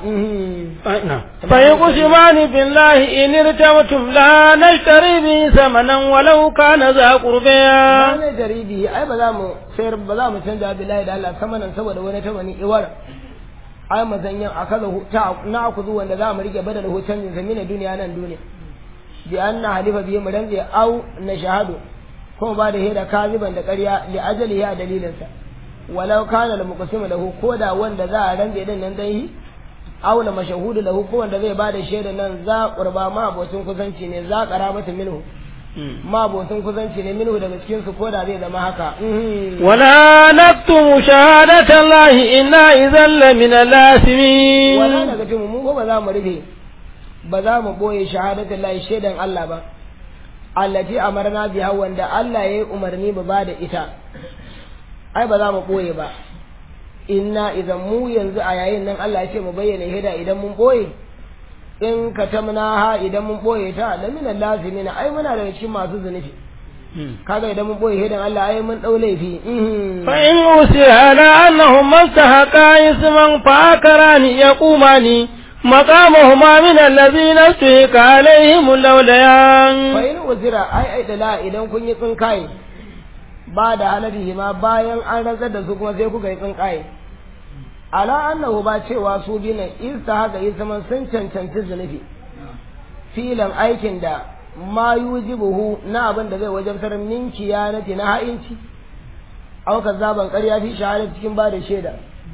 fa yuqsimani billahi in irtabtum la nashtari bi samanan walau kana za qurba ne jaribi ai ba za mu sayar ba za mu canja billahi da Allah samanan saboda wani tabani iwar ai mazanyan akaza ta na ku zuwa wanda za mu rike badal hoton zamina duniya nan duniya bi anna halifa bi mu ranze au na shahadu kuma ba da hira kaziban da ƙarya li ajali ya dalilinsa walau kana da muqsim lahu ko da wanda za a range din nan dai aula mashahudu lahu ko wanda zai bada shaida nan za qurba ma abocin kusanci ne za qarabatu minhu ma abocin kusanci ne minhu daga cikin su ko da zai zama haka wala naktumu shahadata allahi inna idhan la min al-asimin wala daga cikin mu ba za mu rufe ba za mu boye shahadata allahi shaidan Allah ba allati amarna biha wanda Allah yayi umarni ba da ita ai ba za mu ɓoye ba inna idan mu yanzu a yayin nan Allah ya ce mu bayyana hida idan mun ɓoye in ka tamna ha idan mun ɓoye ta lamina lazimina ai muna daga cikin masu zunubi kaga idan mun ɓoye hidan Allah ai mun ɗau laifi fa in usiha ala annahum mastahaqa isman fa akarani yaqumani maqamahuma min alladhina suhika alaihim lawlayan fa in usira ai dala idan kun yi tsinkaye ba da halalihi ma bayan an rantsar da su kuma sai kuka yi tsinkaye ala annahu ba cewa su bi nan ista haka isman sun cancanci zunubi filan aikin da ma yujibuhu na abin da zai wajabtar min kiyanati na ha'inci au zaban ƙarya fi shahada cikin ba da shaida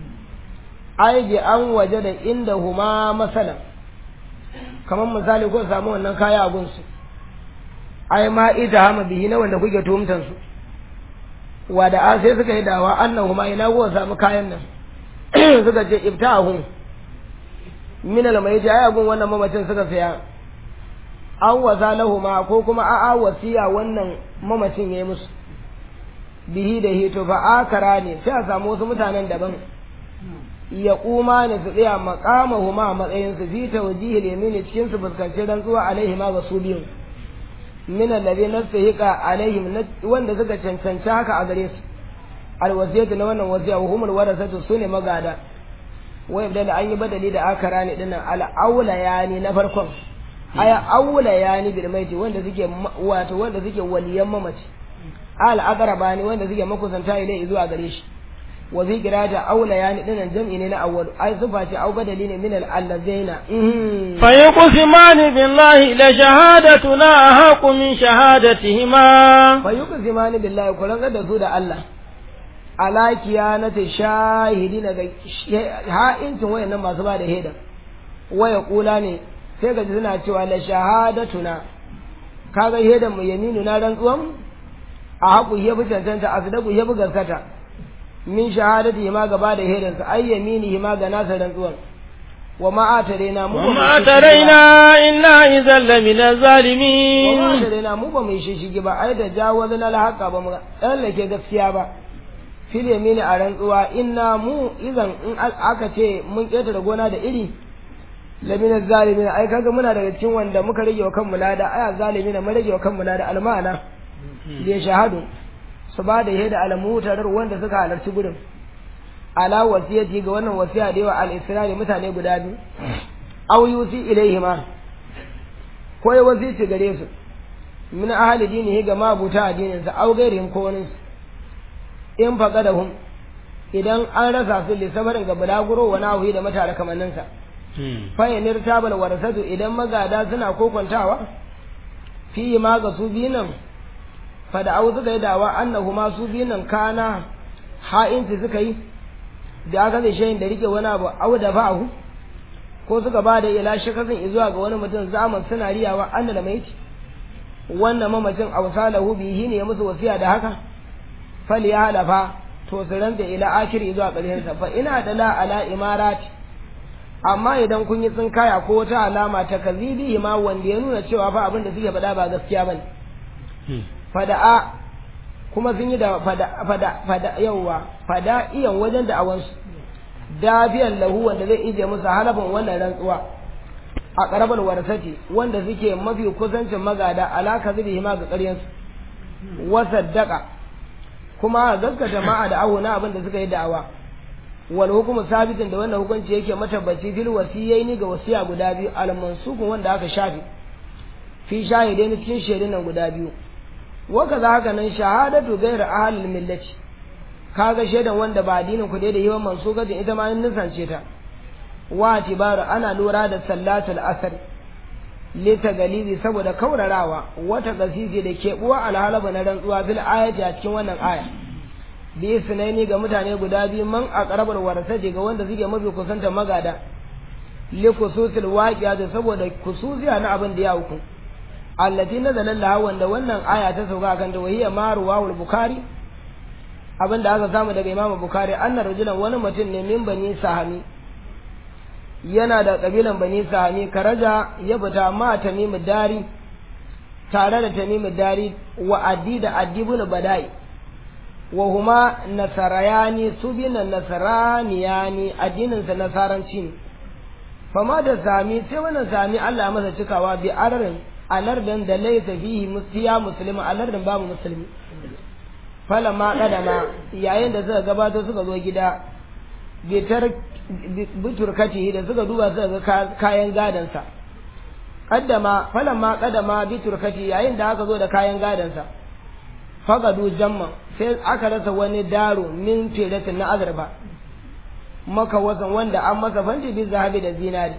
ai bi an waje da inda huma masalan kamar misali ko samu wannan kaya a gunsu ai ma ita hama bihi na wanda kuke tuhumtan su wa da sai suka yi dawa annahu ma ina go samu kayan nan suka ce ibtahum min al-mayyit ay gun wannan mamacin suka saya an waza lahuma ko kuma a'a wasiya wannan mamacin yayi musu bihi da hito fa akara ne sai a samu wasu mutanen daban ya kuma ne su tsaya maqamahuma matsayin su fi tawjihil yamin cikin su fuskanci rantsuwa alaihi ma basu biyu min alladhina nastahiqa alaihim wanda suka cancanci haka a gare su alwasiyatu na wannan wasiya wa humul warasatu sune magada wai da an yi badali da akara ne dinnan al-aula yani na farkon aya aula yani bil maiti wanda suke wato wanda suke waliyan mamaci al-aqraba ne wanda suke makusanta ilai zuwa gare shi wa fi qira'ati aula yani dinnan jam'i ne na awwal ai zufa ce au badali ne min al-allazaina fa yuqsimani billahi la shahadatuna ahaqu min shahadatihima fa yuqsimani billahi kullun da su da Allah ala kiyanati shahidina ga ha'incin wayannan masu ba da heda waya kula ne sai ga suna cewa la shahadatuna kaga hedan mu yaminu na rantsuwan a haku ya bi tantanta asdaku ya bi gaskata min shahadati ma gaba da hedan sa ay yaminihi ma ga nasa rantsuwan wa ma ataraina inna idzal min zalimin wa ma ataraina mu ba mu shishigi ba ai da jawazna al haqa ba mu tsallake gaskiya ba fil yamini a rantsuwa inna mu idan in aka ce mun ketare gona da iri lamina zalimin ai kaga muna daga cikin wanda muka rage wa kanmu lada aya zalimin mun rage wa kanmu lada almana da shahadu su ba da yadda alamu tarar wanda suka halarci gudun ala wasiyati ga wannan wasiya da yawa al-israri mutane guda biyu aw yusi ilaihima ko ya wasiyci gare su min ahli dinihi ga mabuta addinin sa aw gairihim ko wani in faqadahum idan an rasa su li sabarin ga bulaguro wa nahi da matara kamannin sa fa yanir tabal warasatu idan magada suna kokontawa fi ma ga su binan fa da auzu da dawa annahuma su binan kana ha'inci suka yi da aka zai shayin da rike wani abu au da ba'u ko suka ba da ila shakasin zuwa ga wani mutum zaman suna riyawa anna da mai wannan mamacin awsalahu bihi ne ya musu wasiya da haka fal ya halafa to su ranta ila akiri zuwa ƙarshen sa fa ina da la ala imarati amma idan kun yi tsinkaya ko wata alama ta kazibi ma wanda ya nuna cewa fa abin da suke faɗa ba gaskiya bane fada'a kuma sun yi da fada yawa fada iyan wajen da awansu dafiyan lahu wanda zai ije musu halabin wannan rantsuwa a karabar warasati wanda suke mafi kusancin magada alaka zubi ma ga ƙaryansu wasaddaka kuma gaskata ma'a da awo na abin da suka yi da'awa wal hukumu sabitin da wannan hukunci yake matabbaci fil wasiyaini ga wasiya guda biyu al mansukun wanda aka shafi fi shahidaini cikin shaidun nan guda biyu waka za haka nan shahadatu gairar ahalul millati kaga shaidan wanda ba addinin ku dai da yawan mansukatin ita ma in nisance ta wa tibaru ana lura da sallatul asr lita galibi saboda kaurarawa wata gasisi da kebuwa alhalaba na rantsuwa fil ayati a cikin wannan aya bi sunaini ga mutane guda biyu man aqrabar warasaje ga wanda suke mafi kusanta magada li kususil waqi'a da saboda kususiya na abin da ya hukun allati nazala laha wanda wannan aya ta sauka kan da wahiya ma ruwahul bukhari abinda aka samu daga imamu bukhari annar rajulan wani mutum ne min bani sahami yana da kabilan bani sahami karaja ya fita ma tamim dari tare da tamim dari wa addi da addibul badai wa huma nasarayani su binan nasaraniyani addinin sa nasaranci ne fama da sami sai wannan sami Allah ya masa cikawa bi ararin alardan da laisa fihi mustiya muslima alardan babu musulmi falamma kadama yayin da suka gabato suka zo gida biturkati da suka duba suka ga kayan gadan sa falamma kadama biturkati yayin da aka zo da kayan gadan sa fagadu jamma sai aka rasa wani daro min tiratin na azurfa maka wasan wanda an masa fanti bi zahabi da zinari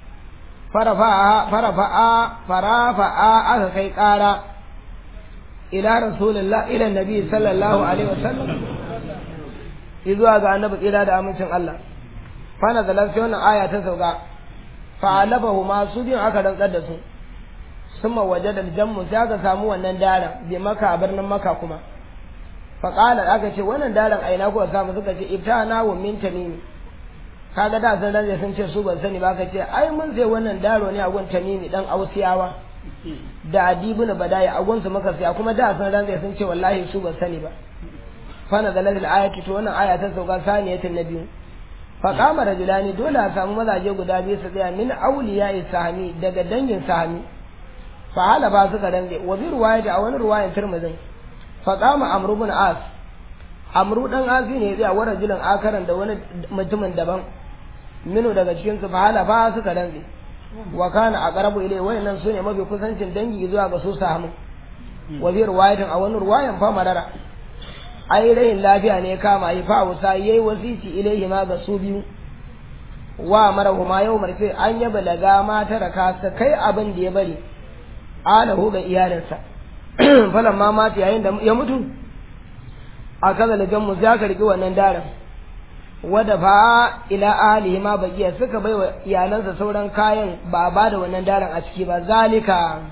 farafa'a aka kai ƙara ila rasulullah ila nabi sallallahu alaihi wasallam izuwa ga annabi kira da amincin Allah fa nazalan sai wannan aya ta sauka fa alabahu ma su bin aka rantsar da su summa wajada aljammu sai aka samu wannan daren bi maka a birnin maka kuma fa qala aka ce wannan daren aina ko samu suka ce ibtana wa min tamimi kaga da san ran sun ce su ban sani ba ka ce ai mun sai wannan daro ne a gun tamimi dan ausiyawa da adibuna badai a gun su maka sai kuma da san ran sun ce wallahi su ban sani ba fa na dalil ayati to wannan aya ta sauka saniyatin nabiyu fa qama rajulani dole a samu mazaje guda biyu su tsaya min awliya'i sahami daga dangin sahami fa hala ba suka ranze wa bi ruwayati a wani ruwayan tirmidhi fa qama amru ibn as amru dan asi ne ya wa rajulun akaran da wani mutumin daban minu daga cikin su fa hala ba suka ranze wa kana aqrabu ilay wayannan sune mafi kusancin dangi zuwa ga su sahamu wa bi ruwayatin a wani ruwayan fa madara ai rayin lafiya ne kama yi fa wasa yayi wasiti ilayhi ma ga su biyu wa marahuma yau marfe an yaba daga mata raka sa kai abin da ya bari alahu ga iyalinsa falan ma mata yayin da ya mutu a kaza da jammu za ka riki wannan daren wada fa ila alihi ma bagiya suka bai wa iyalansa sauran kayan ba ba da wannan daren a ciki ba zalika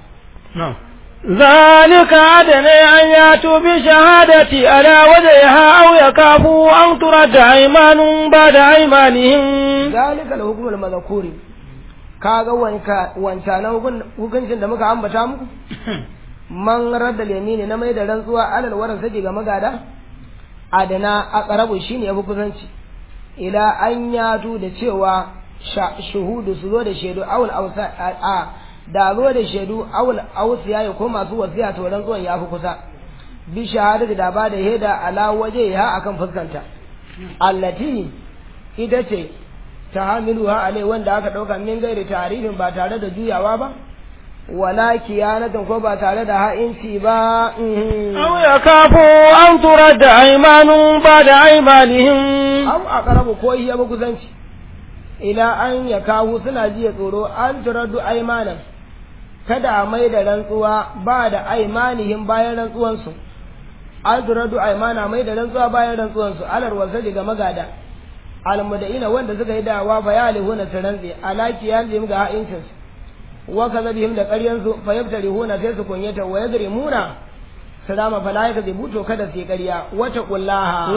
ذلك أدنى أن يأتوا بشهادة على وجهها أو يكافوا أن ترد أيمان بعد أيمانهم ذلك الحكم المذكور kaga wancanan hukuncin da muka ambata muku man radda yamini na mai da rantsuwa alal waran saje ga magada adana aqrabu shine yafi kusanci ila an yatu da cewa shuhudu su zo da shaidu awul awsa da zo da shaidu awul awsiya ya ko masu wasiya to rantsuwan yafi kusa bi shahadati da ba da heda ala waje ya akan fuskanta allati ita ce tahamiluha alai wanda aka dauka min gairi tarifin ba tare da juyawa ba wala kiyanatan ko ba tare da ha'inci ba aw yakafu an turada aymanun ba'da aymanihim aw aqrabu ko iya ba kusanci ila an yakahu suna jiya tsoro an turadu aymanan kada a mai da rantsuwa ba da aymanihim bayan rantsuwansu an turadu aymana mai da rantsuwa bayan rantsuwansu alar wasa daga magada almudaina wanda suka yi dawa fa ya lihuna taranzi alaki ya zai ga ha'incinsu wa kadhabihim da qaryansu fa yaftarihuna sai su kunyata wa yadrimuna salama fala yakzibu kada su qarya wata kullaha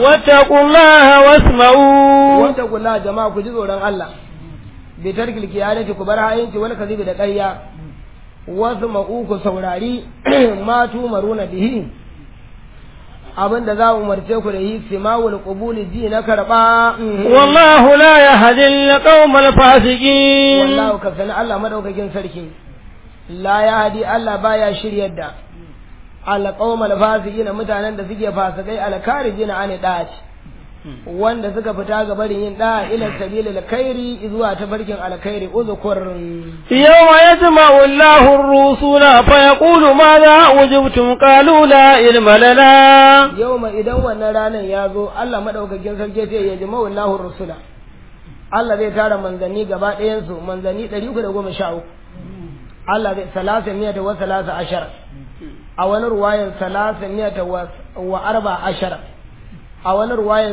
wasma'u jama'a ku ji tsoron Allah bi tarkil kiyanati ku bar hayinci wal kadhibi da qarya wasma'u ku saurari ma tumaruna bihi abinda za mu umarce ku da yi simawul qubuli ji na karba wallahu la yahdi al-qawmal fasiqin wallahu kafana Allah madaukakin sarki la yahdi Allah baya shiryar da al-qawmal fasiqin mutanen da suke fasikai al-karijina an da'at wanda suka fita ga barin yin da'a ila sabilil khairi zuwa tafarkin al-khairi uzkur yawma yajma'u Allahu ar-rusula fa yaqulu madha wajibtum qalu la ilma lana yawma idan wannan ranar ya zo Allah madaukakin sarki sai ya jima'u Allahu ar-rusula Allah zai tara manzanni gaba ɗayan su manzanni 313 Allah zai 313 a wani ruwayan 314 a wani ruwayan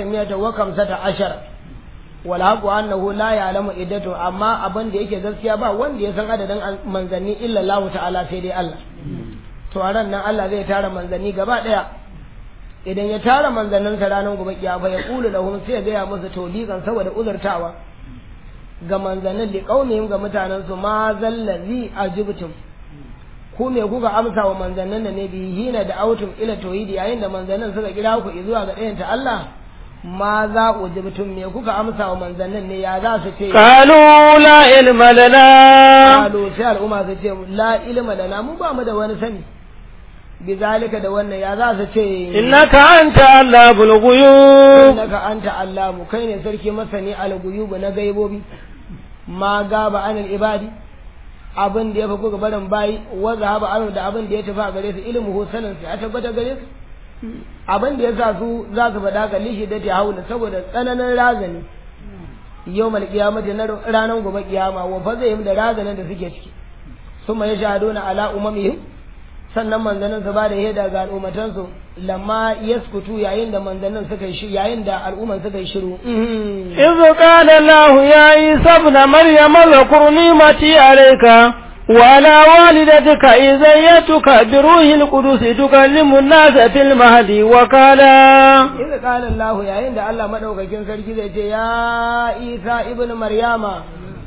315 wal haqu annahu la ya'lamu iddatu amma abin da yake gaskiya ba wanda ya san adadin manzanni illa Allah ta'ala sai dai Allah to a ran nan Allah zai tara manzanni gaba daya idan ya tara manzannin sa ranar gobe kiyama ya kulu lahum sai ya gaya musu tawdiqan saboda uzurtawa ga manzannin da kaunihim ga mutanen su ma zallazi ajibtum ku me kuka amsa wa manzannin da ne bihina da autum ila tauhidi yayin da manzannin suka kira ku zuwa ga ɗayan ta Allah ma za ujibtum me kuka amsa wa manzannin ne ya za su ce qalu la ilma lana qalu sai al'umma su ce la ilma lana mu ba mu da wani sani bizalika da wannan ya za su ce innaka anta allamul ghuyub innaka anta allamu kai ne sarki masani al ghuyub na gaibobi ma gaba anil ibadi abin da ya fi kuka barin bayi wa zahaba anu da abin da ya tafi a gare su ilmu sanin su ya tabbata gare su abin da ya sa su za su faɗa ga lishi da ta haula saboda tsananin razani yau mal kiyamati na ranar gobe kiyama wa fa zai da razanin da suke ciki suma ya shahaduna ala umamihim sannan manzanin su ba da yada ga al'ummatan su lamma yaskutu yayin da manzanin suka yi yayin da al'umman suka yi shiru idh qala Allah ya Isa ibn Maryam zkur ni'mati alayka wa ala walidatika idh yatuka bi ruhil qudus tukallimu an-nasa fil mahdi wa qala idh qala Allah yayin da Allah madaukakin sarki zai ce ya Isa ibn Maryama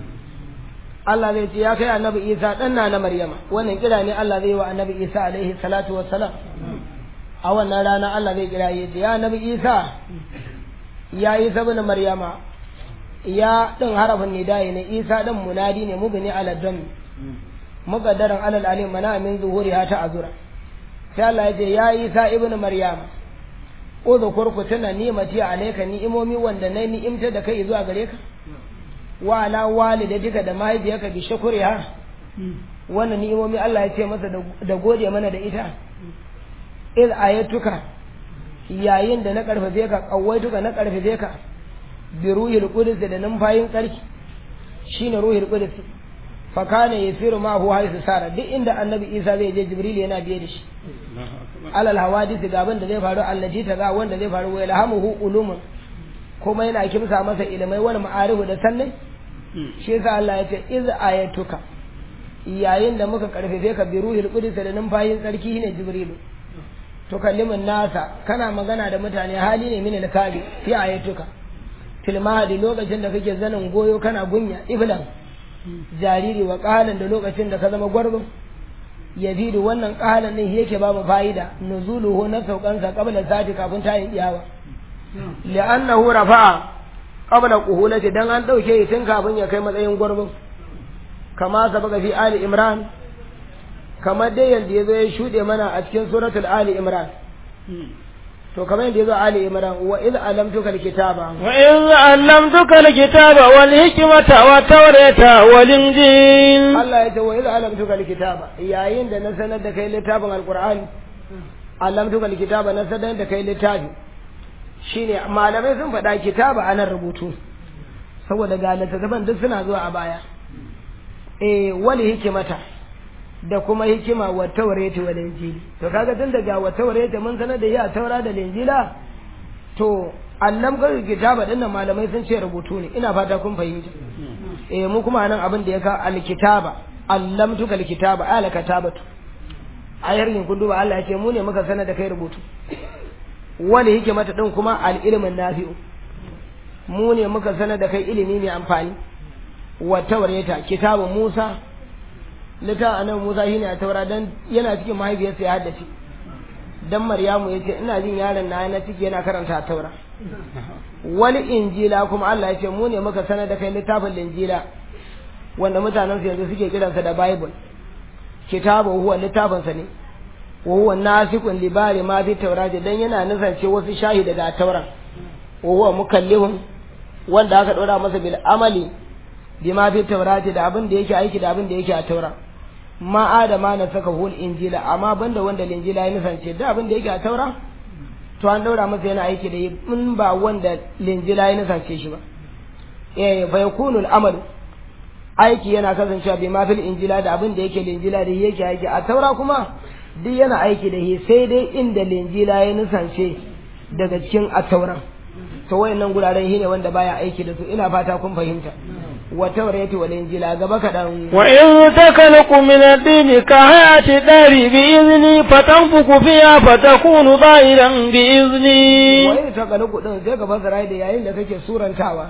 Allah zai ce ya kai annabi Isa dan na Maryama wannan kira ne Allah zai wa annabi Isa alaihi salatu wassalam a wannan rana Allah zai kira yace ya annabi Isa ya Isa ibn Maryama ya din harafin nidai ne Isa dan munadi ne mubni ala dam muqaddaran ala alim mana min zuhuriha ta azura sai Allah yace ya Isa ibn Maryama udhkur kutuna ni'mati alayka ni'imomi wanda nayi ni'imta da kai zuwa gare ka wa ala walidatika da mahaifiyarka bi shukriha wannan ni'imomi Allah ya ce masa da gode mana da ita il ayatuka yayin da na karfafe ka kawaituka na karfafe ka bi ruhil qudus da numfayin sarki shine ruhil qudus fa kana yasiru ma huwa haisu sara duk inda annabi Isa zai je Jibril yana biye da shi alal hawadisi gaban da zai faru allaji ta ga wanda zai faru wa ilhamuhu ulumun kuma yana kimsa masa ilimai wani ma'arifu da sannan shi yasa Allah ya ce iz ayatuka yayin da muka karfafe ka bi ruhil qudus da numfayin sarki ne Jibril to kallimin nasa kana magana da mutane hali ne min al-kabi fi ayatuka tilmadi lokacin da kake zanin goyo kana gunya iblan jariri wa qalan da lokacin da ka zama gwarzo yazidu wannan qalan ne yake ba mu fa'ida nuzuluhu na saukansa qabla sati kafin tayin iyawa li'annahu rafa'a qabla quhulati dan an dauke tun kafin ya kai matsayin gwarzo kama sabaka fi ali imran kamar dai yanda yazo ya shude mana a cikin suratul ali imran to kamar yadda yazo Ali Imran wa idh alamtuka alkitaba wa idh allamtuka alkitaba wal hikmata wat tawrata wal injil Allah ya ce wa idh alamtuka alkitaba yayin da na sanar da kai littafin alqur'ani allamtuka alkitaba na sanar da kai littafi shine malamai sun faɗa kitaba anan rubutu saboda ga littattafan duk suna zuwa a baya wal hikmata da kuma hikima wa taurati wal injili to kaga tun daga wa taurati mun sanar da ya taura da injila to allam ga kitaba dinnan malamai sun ce rubutu ne ina fata kun fahimta mu kuma nan abin da ya ka alkitaba allamtuka alkitaba ala katabatu ayar yin kun duba Allah ya ce mu ne muka sanar da kai rubutu wal hikimata din kuma al ilmin nafi'u mu ne muka sanar da kai ilimi mai amfani wa taurata kitabun Musa lita anan Musa shine a taura dan yana cikin mahaifiyarsa ya haddace dan Maryamu yace ina jin yaron na ciki yana karanta taura wal injila kuma Allah yace mu ne muka sanar da kai littafin injila wanda mutanen su yanzu suke kiransa da bible kitabu huwa littafin sa ne wa huwa nasikun libari ma fi taurati dan yana nusance wasu shahi daga taura wa huwa mukallihun wanda aka dora masa bil amali bima fi taurati da abin da yake aiki da abin da yake a taura ma adama na saka hul injila amma banda wanda linjila ya nufance da abin da yake a taura to an daura masa yana aiki da in ba wanda linjila ya nufance shi ba fa yakunu al-amal aiki yana kasancewa bima fil injila da abin da yake linjila da yake aiki a taura kuma duk yana aiki da shi sai dai inda linjila ya nufance daga cikin a tauran to wayannan guraren shine wanda baya aiki da su ina fata kun fahimta وتوريت والإنجيل أجابك داون وإن تخلق من الدين كهيئة الدار بإذني فتنفخ فيها فتكون طائرا بإذني وإن تخلق دون ذلك فسر هيدا yayin da kake surantawa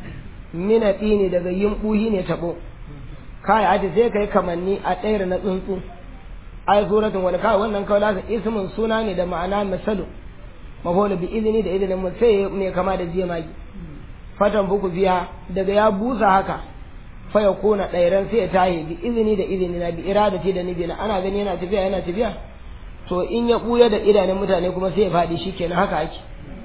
min adini daga yimbuhi ne tabo kai aje sai kai kamanni a tsayar na tsuntsu ai suratul wal ka wannan kawai laka ismun suna ne da ma'ana misalu mafulu bi izini da idinin mun sai ne kama da jemagi fatan buku biya daga ya busa haka fa ya kona ɗairan sai ya tahi bi izini da izini na bi iradati da nibi na ana gani yana tafiya to in ya buya da idanun mutane kuma sai ya fadi shikenan haka ake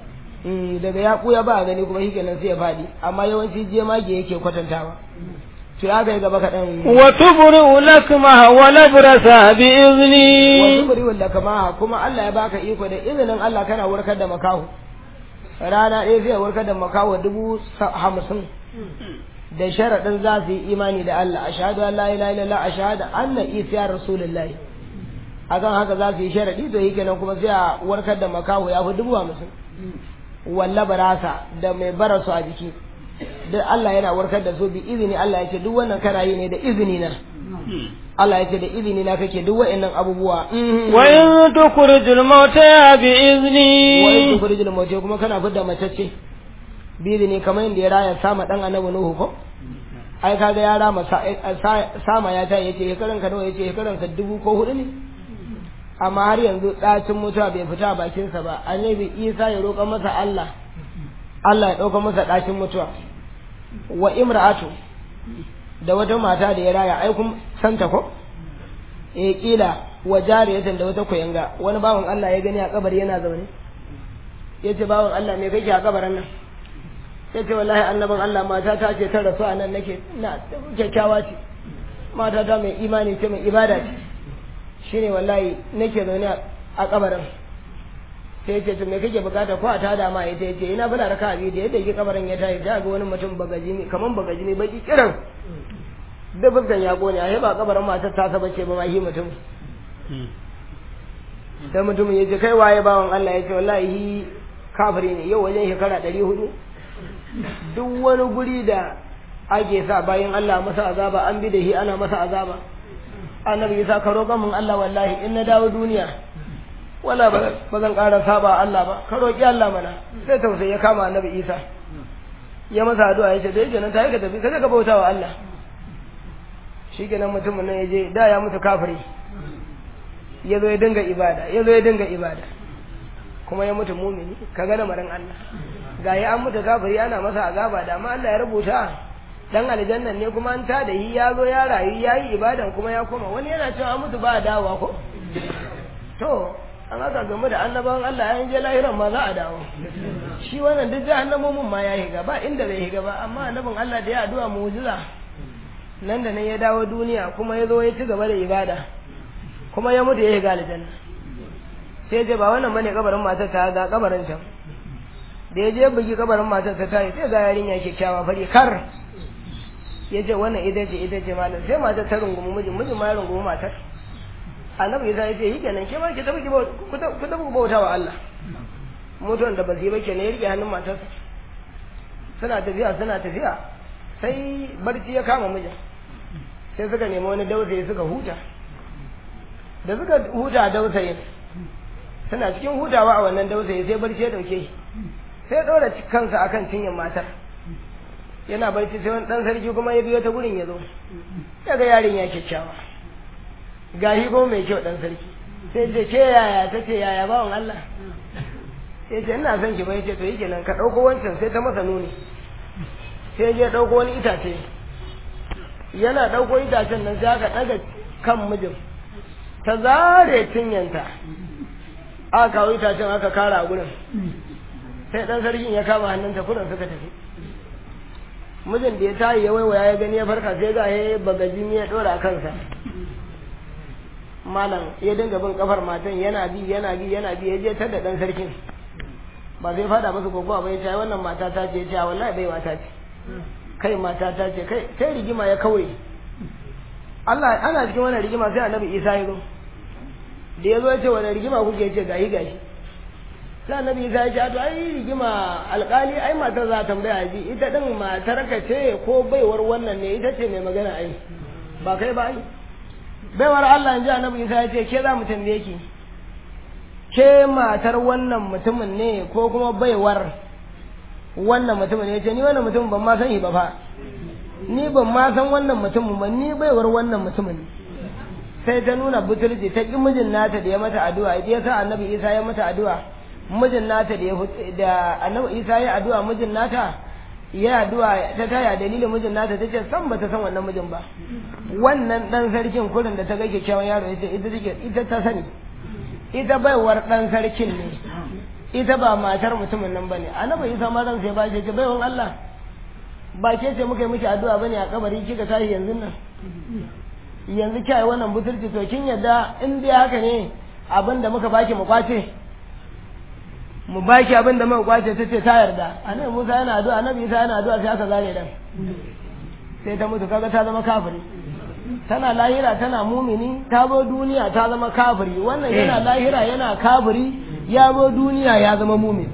daga ya buya ba gani kuma shikenan sai ya fadi amma yawanci jemage yake kwatantawa to ya ga gaba kadan wa tubri'u lakma wa labrasa bi izni wa tubri'u lakma kuma Allah ya baka iko da izinin Allah kana warkar da makahu rana ɗaya zai warkar da makawa 50,000 da sharaɗin za su yi imani da Allah ashhadu an la ilaha illallah ashhadu anna isa rasulullah akan haka za su yi sharaɗi to yake nan kuma sai a warkar da makawa ya fi 50,000 walla barasa da mai barasu a jiki duk Allah yana warkar da su bi izini Allah yake duk wannan kana yi ne da izini na Allah yake da izini na kake duk wa'annan abubuwa wa in tukhrijul mauta bi izni wa in tukhrijul mauta kuma kana fidda matacce bi izini kamar yadda ya raya sama dan annabi Nuhu ko ai kaga ya rama sama ya ta yace hekaran ka nawa yace hekaran sa 1000 ko 4 ne amma har yanzu dacin mutuwa bai fita bakin sa ba annabi Isa ya roƙa masa Allah ya dauka masa dacin mutuwa wa imra'atu da wata mata da ya raya ai kun santa ko kila wa jariyatan da wata koyanga wani bawon Allah ya gani a kabari yana zaune yace bawon Allah me kake a kabarin nan yace wallahi annaban Allah mata ta ce ta rasu anan nake na kyakkyawa ce mata ta mai imani ce mai ibada ce shine wallahi nake zaune a kabarin sai yace to me kake bukata ko a tada ma yace ina bula raka biyu da yadda yake kabarin ya tayi ga wani mutum bagajimi kaman bagajimi baki kiran da fuskan ya gone a ba kabarin matar ta saba ce ba ma shi mutum sai mutumin yace kai waye bawan Allah yace wallahi kafiri ne yau wajen shekara 400 duk wani guri da ake sa bayan Allah masa azaba an bi da shi ana masa azaba annabi ya ka roƙa mun Allah wallahi in na dawo duniya wala ba zan ƙara saba Allah ba ka roƙi Allah mana sai tausayi ya kama annabi Isa ya masa addu'a yace da yake nan ta ka tafi kaje ka bautawa Allah shikenan mutumin nan yaje da ya mutu kafiri yazo ya dinga ibada kuma ya mutu mumini kaga lamarin Allah ga ya an mutu kafiri ana masa azaba da amma Allah ya rubuta dan aljannan ne kuma an ta da yi yazo ya rayu yayi ibadan kuma ya koma wani yana cewa an mutu ba dawowa ko to an aka gamu da annabawan Allah ya je lahiran ma za a dawo shi wannan duk jahannamomin ma ya higa ba inda zai higa ba amma annabin Allah da ya addu'a mu'jiza nan da nan ya dawo duniya kuma ya zo ya ci gaba da ibada kuma ya mutu ya higa aljanna sai je ba wannan bane kabarin matar ta ga kabarin can da ya je bugi kabarin matar ta tayi sai ga yarinya kyakkyawa fari kar ya ce wannan ita ce malam sai matar ta rungumi mijin ma ya rungumi matar annabi Isa ya ce yi kenan ke ma ki tafi ku tafi bauta wa Allah mutuwan da ba zai ba kenan ya rike hannun matarsa suna tafiya sai barci ya kama mijin sai suka nemi wani dausayi suka huta da suka huta dausayin suna cikin hutawa a wannan dausayi sai barci ya dauke shi sai ya ɗora kansa akan cinyar matar yana barci sai wani ɗan sarki kuma ya biyo ta gurin ya zo ya ga yarin ya kyakkyawa gashi kuma mai kyau ɗan sarki sai ce ke yaya ta ce yaya bawan Allah sai ce ina son ki bai ce to yake nan ka ɗauko wancan sai ta masa nuni sai je ɗauko wani itace yana ɗauko itacen nan sai aka ɗaga kan mijin ta zare cinyanta aka kawo itacen aka kara a gurin sai ɗan sarkin ya kama hannunta kudan suka tafi mijin da ya tayi ya waiwaya ya gani ya farka sai ga ya bagaji ya ɗora a kansa malam ya dinga bin kafar matan yana bi ya je tar da ɗan sarkin ba zai fada masa kokowa ba ya ce wannan mata ta ce ya ce wallahi bai mata ce kai mata ta ce kai sai rigima ya kawai Allah ana cikin wannan rigima sai annabi Isa ya zo da ya zo ya ce wannan rigima kuke ce gashi sai annabi Isa ya ce to ai rigima alƙali ai matar za ta tambaya ji ita din matar ka ce ko baiwar wannan ne ita ce mai magana ai ba kai ba ai baiwar Allah in ji annabi Isa ya ce ke za mu tambaye ki ke matar wannan mutumin ne ko kuma baiwar wannan mutumin ne? Ya ce ni wannan mutumin ban ma san shi ba fa ni ban ma san wannan mutumin ba ni baiwar wannan mutumin sai ta nuna butulci ta ki mijin nata da ya mata addu'a idan ya sa annabi Isa ya mata addu'a mijin nata da annabi Isa ya addu'a mijin nata ya addu'a ta taya dalilin mijin nata tace san bata san wannan mijin ba wannan dan sarkin kurin da ta ga kyakkyawan yaro yace ita ta sani ita baiwar dan sarkin ne ita ba matar mutumin nan bane annabi Isa ma ran sai ba shi baiwan Allah ba ke ce muka yi miki addu'a bane a kabari kika tashi yanzu nan yanzu kai wannan butulci to kin yadda in dai haka ne abinda muka baki mu kwace mu baki abinda muka kwace tace ta yarda annabi Musa yana addu'a annabi Isa yana addu'a sai aka zare dan sai ta mutu kaga ta zama kafiri tana lahira tana mumini ta zo duniya ta zama kafiri wannan yana lahira yana kafiri ya zo duniya ya zama mumin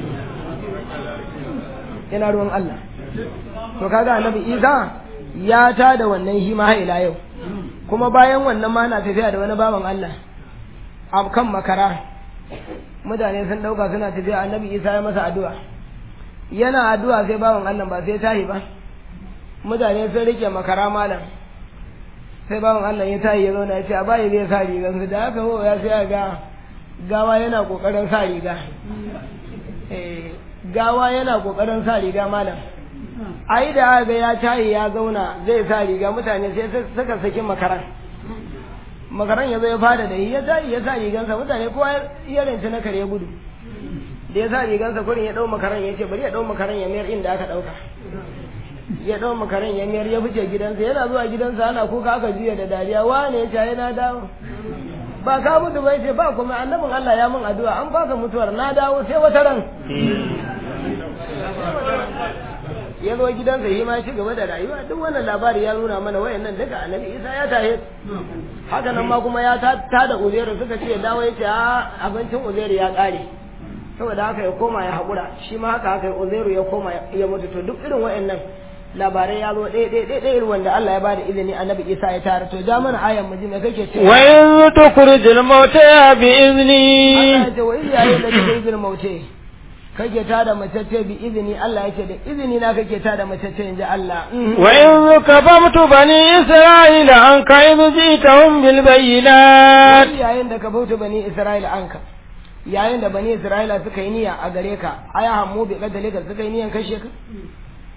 yana ruwan Allah to kaga annabi Isa ya ta da wannan hima har ila yau kuma bayan wannan ma na tafiya da wani baban Allah a kan makara mutane sun dauka suna tafiya annabi Isa ya masa addu'a yana addu'a sai baban Allah ba sai tahi ba mutane sun rike makara malam sai baban Allah ya tayi ya zauna ya ce a bayi zai sa rigar su da haka ho ya sai ga gawa yana kokarin sa riga gawa yana kokarin sa riga malam ai da aka ga ya tayi ya zauna zai sa riga mutane sai suka saki makaran ya zo ya fada da ya tayi ya sa rigansa mutane kowa ya rinci na kare gudu da ya sa rigansa kurin ya dau makaran ya ce bari ya dau makaran ya mayar inda aka dauka ya dau makaran ya mayar ya fice gidansa yana zuwa gidansa ana kuka aka juya da dariya wane ya ce na dawo ba ka mutu bai ce ba kuma annabin Allah ya mun addu'a an fasa mutuwar na dawo sai wata ran ya zo gidansa yi ma shi gaba da rayuwa duk wannan labari ya nuna mana wayannan duka annabi Isa ya tahe haka nan ma kuma ya ta da Uzairu suka ce dawo yace a abincin Uzairu ya kare saboda haka ya koma ya haƙura shi ma haka Uzairu ya koma ya mutu to duk irin wayannan labarai ya zo ɗaya irin wanda Allah ya bada izini annabi Isa ya tare to ja mana ayan mu ji me kake cewa wa in tukhrijul mauta bi izni Allah ya ce wa in yayin da tukhrijul mauta kake tada macece bi izini Allah yake da izini na kake tada macece inji Allah wa in kabamtu bani isra'ila an ka idjitahum bil bayyinat yayin da kabamtu bani isra'ila anka yayin da bani isra'ila suka yi niyya a gare ka aya hammu bi kadalika suka yi niyyan kashe ka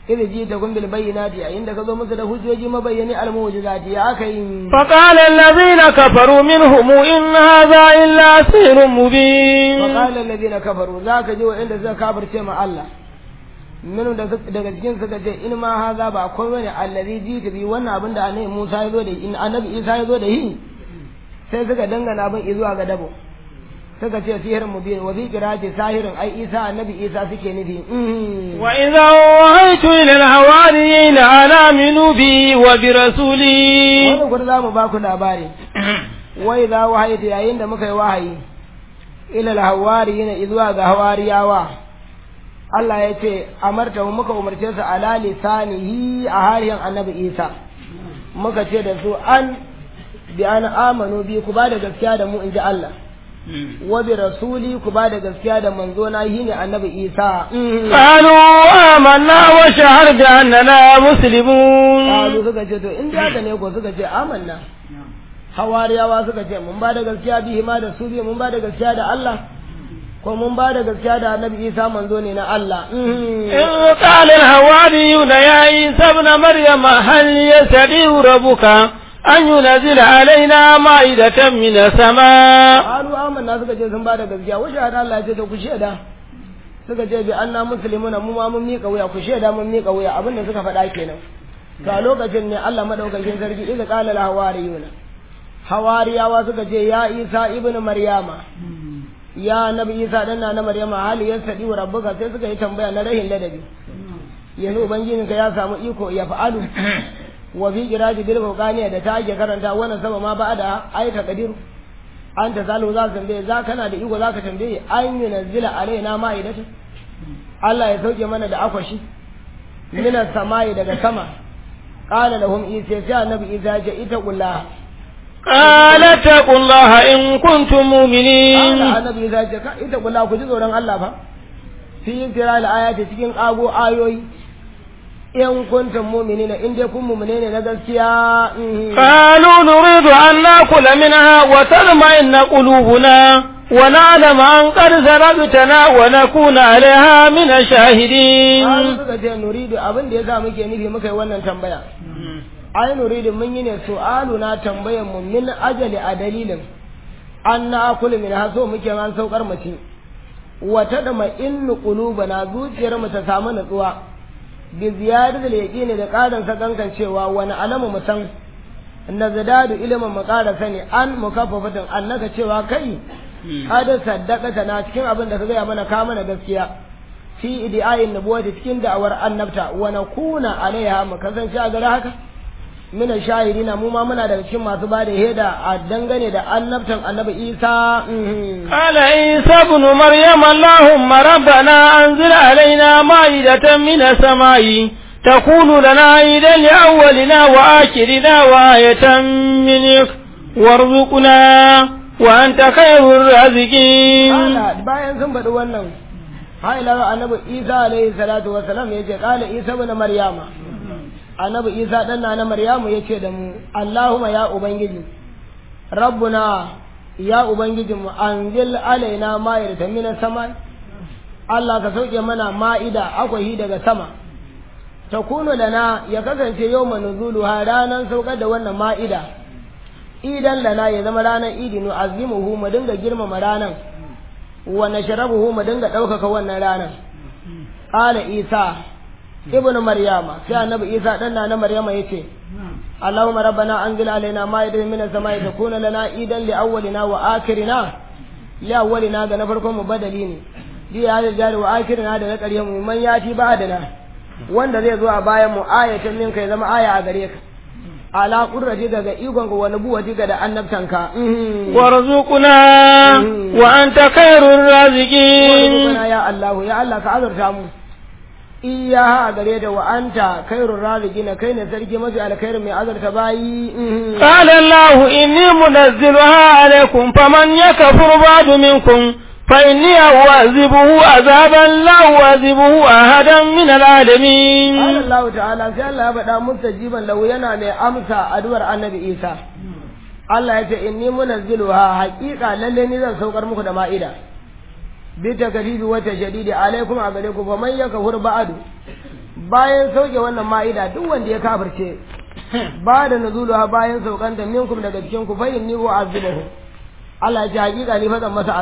idh ji'takum bil bayyinati inda ka zo musu da hujjoji mabayyani al mu'jizati ya kai فقال الذين كفروا منهم إن هذا إلا سحر مبين فقال الذين كفروا ذاك جو عند suka kafirce ma Allah minu daga cikin suka ce in ma haza ba akwai wani allazi jita bi wannan abin da annabi Musa ya zo da in annabi Isa ya zo da shi sai suka dangana abin zuwa ga dabo suka ce sihirin mubin wa fi qira'ati sahirin ai Isa annabi Isa suke nufi wa idza wahaytu ila al-hawariyina an aminu bi wa bi rasuli wannan gurin zamu ba ku labari wa idza wahaytu yayin da muka yi wahayi ila al-hawariyina zuwa ga hawariyawa Allah ya ce amarta muka umarce su ala lisanihi a hariyan annabi Isa muka ce da su an bi an amanu bi ku ba da gaskiya da mu inji Allah wa bi rasuli ku ba da gaskiya da manzo na shine annabi Isa qalu amanna wa shahar bi annana muslimun qalu suka ce to in da ne ko suka ce amanna hawariyawa suka ce mun ba da gaskiya bi ma da su bi mun ba da gaskiya da Allah ko mun ba da gaskiya da annabi Isa manzo ne na Allah in qala al-hawariyuna ya Isa ibn maryam hal yastadiu rabbuka an yunzila alaina ma'idatan min as-sama qalu amanna suka ce sun ba da gaskiya wa shahada Allah ya ce to ku sheda suka ce bi anna muslimuna mu ma mun miƙa wuya ku sheda mun miƙa wuya abin da suka faɗa kenan to a lokacin ne Allah madaukakin sarki idza qala al-hawariyuna hawariyawa suka ce ya Isa ibn maryama ya nabi Isa dan na maryama hali yasadi wa rabbuka sai suka yi tambaya na rahin ladabi yanzu ubangijinka ya samu iko ya fa'alu wa fi qira'ati bil fawqaniya da ta ake karanta wannan sama ma ba'da ayata qadir anta zalu za ka tambaye za kana da iko za ka tambaye an yunzila alaina ma'idata Allah ya sauke mana da akwashi minas samai daga sama qala lahum Isa sai annabi Isa ya ce ita kullaha قال اتقوا الله إن كنتم مؤمنين annabi ya ce ita kullaha ku ji tsoron Allah fa fi intira al-ayati cikin kago ayoyi in kuntum mu'minina in dai kun mu'mine ne na gaskiya qalu nuridu an nakula minha wa tatma'inna qulubuna wa na'lamu an qad zarabtana wa nakuna 'alayha min ash-shahidin an suka ce nuridu abin da yasa muke nufi muka yi wannan tambaya ai nuridu mun yi ne su'aluna tambayan mu min ajali a dalilin an na'kulu minha so muke an saukar mace wa tatma'innu qulubuna zuciyar mu ta samu natsuwa bi ziyadatul yaqini da ƙarin sakankan cewa wani alamu musan na zadadu ilimin mu ƙara sani an mukaffafatin annaka cewa kai kada saddaqata na cikin abin da ka gaya mana ka mana gaskiya fi idi'ayin nubuwati cikin da'awar annabta wa nakuna alaiha mu kasance a gare haka min shahidina mu ma muna daga cikin masu bada heda a dangane da annabtan annabi Isa qala Isa ibn maryam allahumma rabbana anzil alaina ma'idatan min as-sama'i takunu lana aidan li awwalina wa akhirina wa ayatan minka warzuqna wa anta khayrur raziqin bayan sun faɗi wannan haila annabi Isa alayhi salatu wa salam yace qala Isa ibn maryama annabi Isa dan na Maryamu yace da mu Allahumma ya ubangiji rabbuna ya ubangijinmu anzil alaina ma'idatan minas sama Allah ka sauke mana ma'ida akwai daga sama takunu lana ya kasance yawma nuzuluha ranan saukar da wannan ma'ida idan lana ya zama ranan idinu azimuhu mu dinga girmama ranan wa nashrabuhu mu dinga daukaka wannan ranan qala Isa ibnu maryama sai annabi Isa dan na maryama yace Allahumma rabbana anzil alaina ma'idatan minas samai takuna lana idan li awwalina wa akhirina li awwalina ga na farkon mu badali ne di ya jari wa akhirina da na ƙarshen mu man yati ba'dana wanda zai zo a bayan mu ayatan minka ya zama aya a gare ka ala qurrati daga igon wa nubuwati ga da annabtanka warzuquna wa anta khairur raziqin ya Allah ka azurta mu iyaha a gare da wa anta khairur raziqina kai ne sarki mafi alkhairu mai azurta bayi qala Allah inni munazziluha alaykum faman yakfur ba'du minkum fa inni u'azibuhu azaban la u'azibuhu ahadan min alalamin qala Allah ta'ala sai Allah ya faɗa mustajiban lahu yana mai amsa addu'ar annabi Isa Allah ya ce inni munazziluha haqiqa lalle ni zan saukar muku da ma'ida bi takribi wa tajdidi alaikum a gare ku fa man yakfur ba'du bayan sauke wannan ma'ida duk wanda ya kafirce ba da nuzuluha bayan saukan da minkum daga cikin ku fa inni u'azibuhu Allah ya ce hakika ni fa zan masa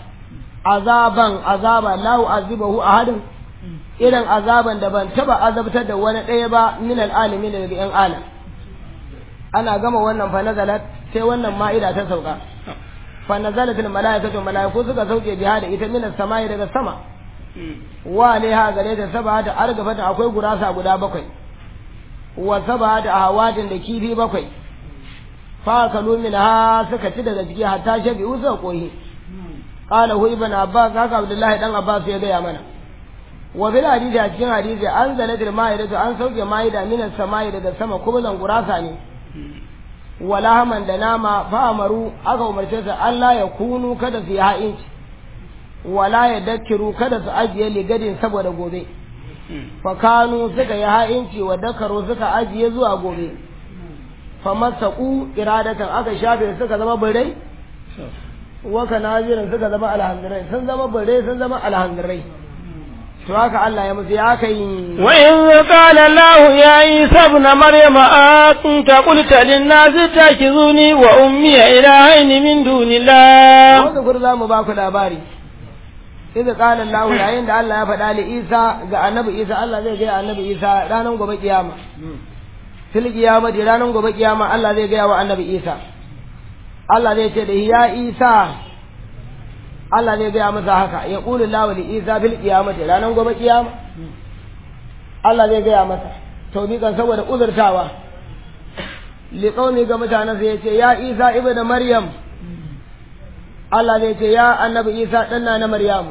azaba la u'azibuhu ahadin irin azaban da ban taba azabtar da wani ɗaya ba min al'alamin daga yan alam ana gama wannan fa nazalat sai wannan ma'ida ta sauka fa nazalat al malaikatu malaiku suka sauke biha da ita min samai daga sama wa alaiha gare ta saba da argafa da akwai gurasa guda 7 wa saba da hawadin da kifi 7 fa kalu minha suka ci daga ciki hatta shabi usa koyi qala hu ibn abbas haka abdullahi dan abbas ya ga mana wa bil hadisi a cikin hadisi an zalatil ma'idatu an sauke ma'ida min samai daga sama kuma zan gurasa ne wala haman da nama fa amaru aka umarce su Allah ya kunu kada su yi ha'inci wala ya dakiru kada su ajiye ligadin saboda gobe fa kanu suka yi ha'inci wa dakaru suka ajiye zuwa gobe fa masaku iradatan aka shafe suka zama birai wa kanazirin suka zama alhamdulirai sun zama birai sun zama alhamdulirai to haka Allah ya musu ya kai wa in qala Allah ya Isa ibn Maryam anta qulta lin nasi takizuni wa ummi ilahin min dunillah wanda gurza mu ba ku labari idza qala Allah yayin da Allah ya faɗa li Isa ga annabi Isa Allah zai ga annabi Isa ranar gobe kiyama fil kiyama da ranar gobe kiyama Allah zai ga wa annabi Isa Allah zai ce da ya Isa Allah zai gaya masa haka ya ƙulun lawali isa fil ƙiyamati ranar gobe ƙiyama Allah zai gaya masa taubikan saboda uzurtawa liƙauni ga mutanen sai ya ce ya isa ibn maryam Allah zai ce ya annabi isa ɗanna na maryam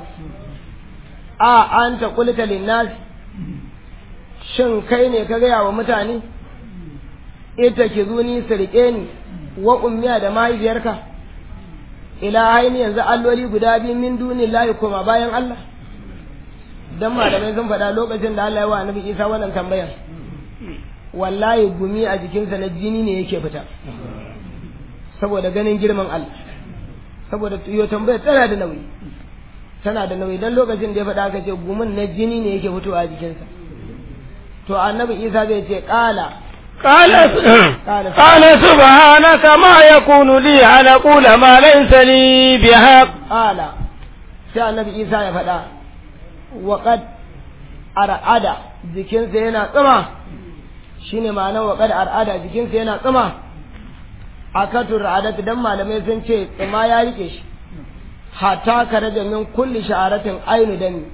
anta qulta linnas shin kai ne ka gaya wa mutane ita ki zuni su riƙe ni wa ummiya da mahaifiyarka ilahaini yanzu alloli guda biyu min dunin layi koma bayan Allah dan malamai sun faɗa lokacin da Allah ya wa annabi Isa wannan tambayar wallahi gumi a jikinsa na jini ne yake fita saboda ganin girman Allah saboda yo tambayar tana da nauyi dan lokacin da ya faɗa aka ce gumin na jini ne yake fitowa a jikinsa to annabi Isa zai ce قال سبحانك ما يكون لي أن أقول ما ليس لي بحق قال sai annabi Isa ya faɗa waƙad ar'ada jikinsa yana tsuma shine ma'anar waƙad ar'ada jikinsa yana tsuma akatur ra'adatu dan malamai sun ce tsuma ya rike shi hatta karaja min kulli sha'aratin ainu dami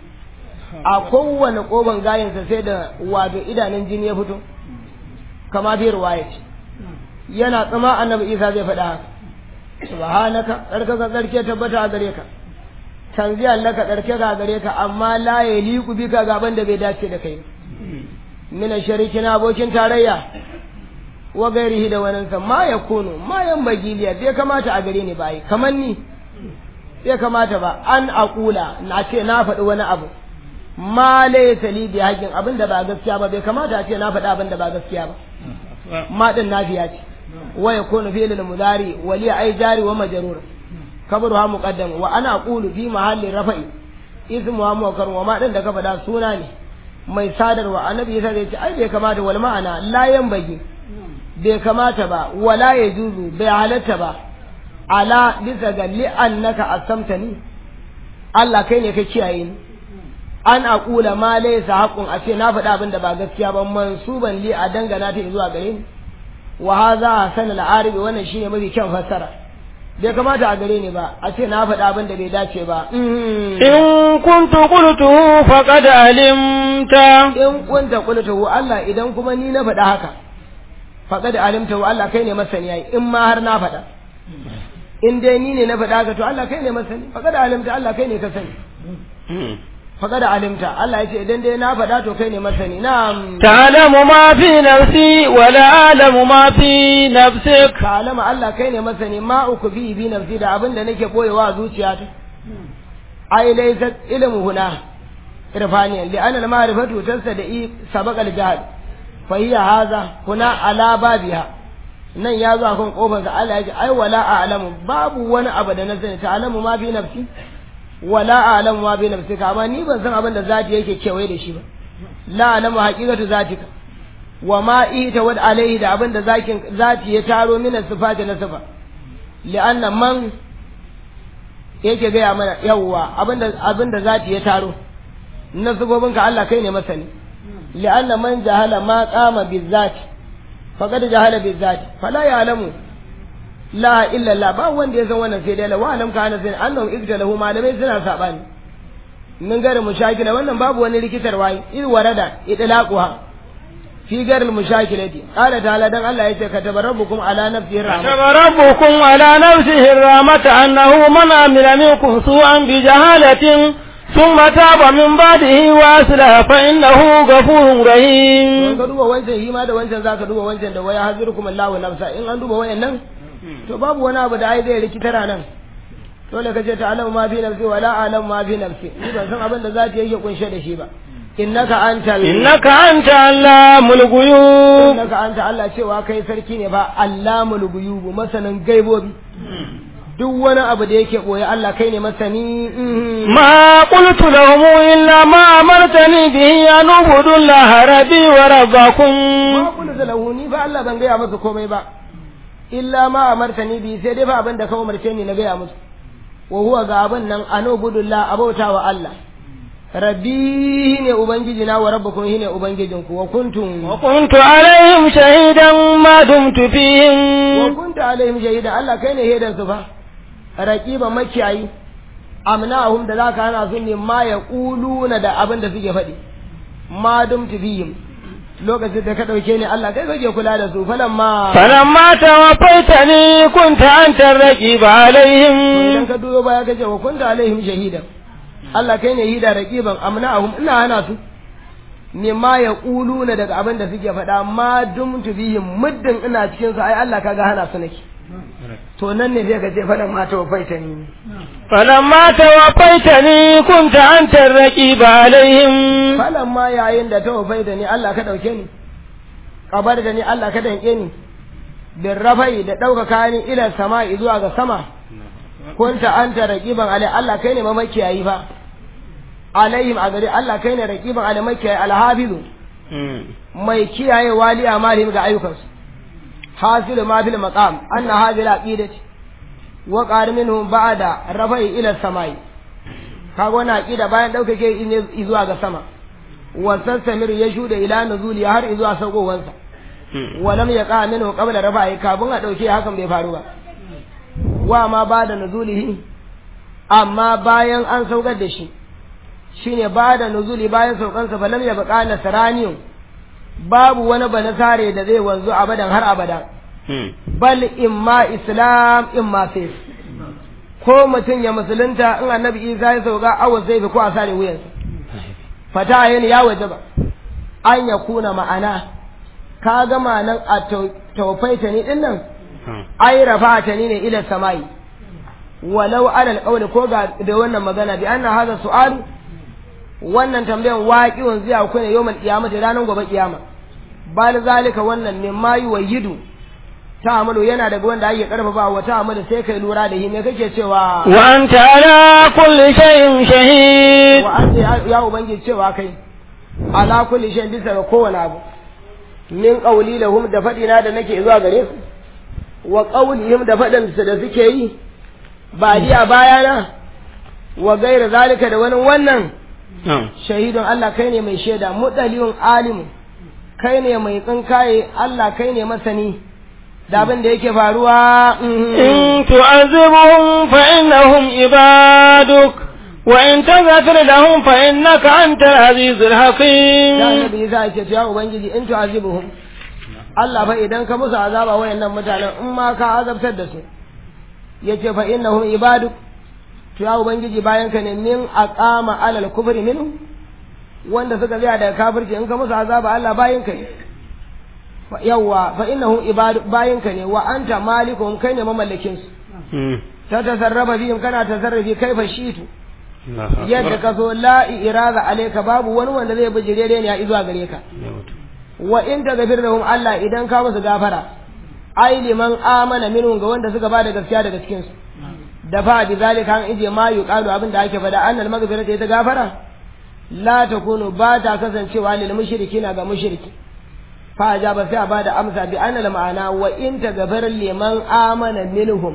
a kowane koban gayinsa sai da wato idanun jini ya fito kama fi ruwaya ce yana tsama annabi Isa zai faɗa haka subhanaka tsarkake tabbata a gare ka tanziyan laka tsarkake a gare ka amma la yaliqu bika gaban da bai dace da kai mina sharikin abokin tarayya wa gairihi da wannan sa ma yakunu ma yan bagiliya bai kamata a gare ni bai kaman ni bai kamata ba an aqula na ce na faɗi wani abu ma laysa li bi haqqin abinda ba gaskiya ba bai kamata a ce na faɗi abinda ba gaskiya ba ma din nafiya ce wa yakunu fi lil mudari wali ay jari wa majrur kabruha muqaddam wa ana aqulu fi mahalli rafa'i ismu wa muakkar wa ma din da ka faɗa suna ne mai sadarwa annabi yasa zai ce ai bai kamata wal ma'ana la yanbaghi bai kamata ba wala yajuzu bai halatta ba ala bisa ga li annaka asamtani Allah kai ne ka kiyaye ni an aqula ma laysa haqqun a ce na faɗa abin da ba gaskiya ba mansuban li a dangana ta zuwa gare ni wa hadha sana al-arib wannan shine mafi kyan fassara bai kamata a gare ni ba a ce na faɗa abin da bai dace ba in kuntu qultu faqad alimta in kunta qultu Allah idan kuma ni na faɗa haka faqad alimta wa Allah kai ne masani yayi in ma har na faɗa in dai ni ne na faɗa haka to Allah kai ne masani faqad alimta Allah kai ne ka sani faqad alimta Allah yace idan dai na faɗa to kai ne masani na'am ta'lamu ma fi nafsi wa la a'lamu ma fi nafsik ta'lamu Allah kai ne masani ma uku bi nafsi da abin da nake boyewa a zuciyata ai laysa ilmu huna irfaniyan li anna al-ma'rifatu tasdi sabaqa al-jahl fa hiya hadha huna ala babiha nan ya zo akan kofar sa Allah yace ai wala a'lamu babu wani abu da na sani ta'lamu ma fi nafsi wala a'lamu ma bi nafsika amma ni ban san abin da zati yake kewaye da shi ba la alamu haqiqatu zatika wa ma ita wad alaihi da abinda zati ya taro min sifati na sifa li'anna man yake gaya mana yawwa abinda zati ya taro na sifobinka Allah kai ne masani li'anna man jahala ma qama bizati faqad jahala bizati fala ya'lamu la illa Allah ba wanda ya san wannan sai dai la wa alam kana sai annahum igtalahu malamai suna sabani min garin mushakila wannan babu wani rikitarwa in warada idlaquha fi garin mushakilati qala ta'ala dan Allah yace kataba rabbukum ala nafsihi rahmah kataba rabbukum ala nafsihi rahmata annahu man amila minkum su'an bi jahalatin thumma taba min ba'dihi wa aslaha fa innahu ghafurur rahim ka duba wancan hima da wancan zaka duba wancan da waya hazirukum Allahu nafsa in an duba wayannan to babu wani abu da ai zai rikitara nan dole ka ce ta alamu ma fi nafsi wala alamu ma fi nafsi ni ban san abin da zata yake kunshe da shi ba innaka anta allamul ghuyub innaka anta Allah cewa kai sarki ne ba allamul ghuyub masanin gaibobi duk wani abu da yake boye Allah kai ne masani ma qultu lahum illa ma amartani bihi an ubudu Allah rabbi wa rabbakum ma qultu lahu ni ba Allah ban gaya masa komai ba illa ma amartani bihi sai dai fa abin da ka umarce ni na gaya musu wa huwa ga abin nan an ubudu Allah abauta wa Allah rabbi ne ubangiji na wa rabbukum shine ubangijinku wa kuntu alaihim shahidan ma dumtu fihim wa kuntu alaihim shahidan Allah kai ne hedan su fa raqiba makiyayi amnahum da zaka hana su ne ma yaquluna da abin da suke faɗi ma dumtu fihim lokacin da ka dauke ni Allah kai kake kula da su falamma tawafaitani kunta anta raqiba alaihim idan ka dubo baya kace wa kuntu alaihim shahidan Allah kai ne hida raqiban amna'ahum ina hana su mimma yaquluna daga abin da suke faɗa ma dumtu bihim muddin ina cikin su ai Allah kaga hana su nake to nan ne zai ka ce falamma tawafaitani kunta anta raqiba alaihim falamma yayin da tawafaitani Allah ka dauke ni kabar da ni Allah ka danke ni bin rafai da dauka ni ila sama'i zuwa ga sama kunta anta raqiban alai Allah kai ne mamakiyayi fa alaihim a gari Allah kai ne raqiban alai makiyayi alhafizu mai kiyaye wali amalihim ga ayyukansu hasilu ma fil maqam anna hadhihi alaqidati wa qad minhum ba'da rafai ila samai kaga wannan aqida bayan daukake ne zuwa ga sama wa sasamir yashuda ila nuzuli har zuwa saukowansa walam yaqa minhu qabla rafai kafin a dauke hakan bai faru ba wa ma ba da nuzulihi amma bayan an saukar da shi shine ba da nuzuli bayan saukansa fa lam yabqa nasraniyun babu wani banasare da zai wanzu abadan har abada bal imma islam imma sayf ko mutun ya musulunta in annabi Isa ya sauka awa zai ko a sare wuyansa fata yani ya wajaba an yakuna ma'ana kaga ma'anan a tawfaita ni dinnan ai rafata ni ne ila samai walau ala alqawli ko ga da wannan magana bi anna hadha su'al wannan tambayan waqi'un zai ku ne yawmal qiyamah ranar gobe kiyama bal zalika wannan ne mai wayidu ta'amalu yana daga wanda ake karfafa wa ta'amalu sai kai lura da shi me kake cewa wa anta ala kulli shay'in shahid wa anta ya ubangiji cewa kai ala kulli shay'in bisa ga kowane abu min qawli lahum da fadina da nake zuwa gare su wa qawlihim da fadan su da suke yi ba ji a bayana wa gaira zalika da wani wannan shahidun Allah kai ne mai shaida mudaliyun alimu kai ne mai tsinkaye Allah kai ne masani da abin da yake faruwa in tu'azibuhum fa innahum ibaduk wa in taghfir lahum fa innaka antal azizul hakim da nabi zai ce ya ubangiji in tu'azibuhum Allah fa idan ka musu azaba wayannan mutanen in ma ka azabtar da su yace fa innahum ibaduk to ya ubangiji bayan ka ne min aqama alal kufri minhu wanda suka tsaya daga kafirci in ka musu azaba Allah bayan ka ne yawa fa innahum ibaduk bayan ka ne wa anta malikuhum kai ne mamallakin su ta tasarrafa bihim kana tasarrafi kaifa shitu yadda ka so la irada alayka babu wani wanda zai bijire ne ya zuwa gare ka wa in taghfir lahum Allah idan ka musu gafara ai liman amana minhum ga wanda suka bada gaskiya daga cikin su da fa bi zalika an ije ma yuqalu abin da ake fada annal maghfirata ta gafara la takunu ba ta kasancewa lil mushrikina ga mushriki fa ajaba sai a bada amsa bi annal ma'ana wa in tagfir liman amana minhum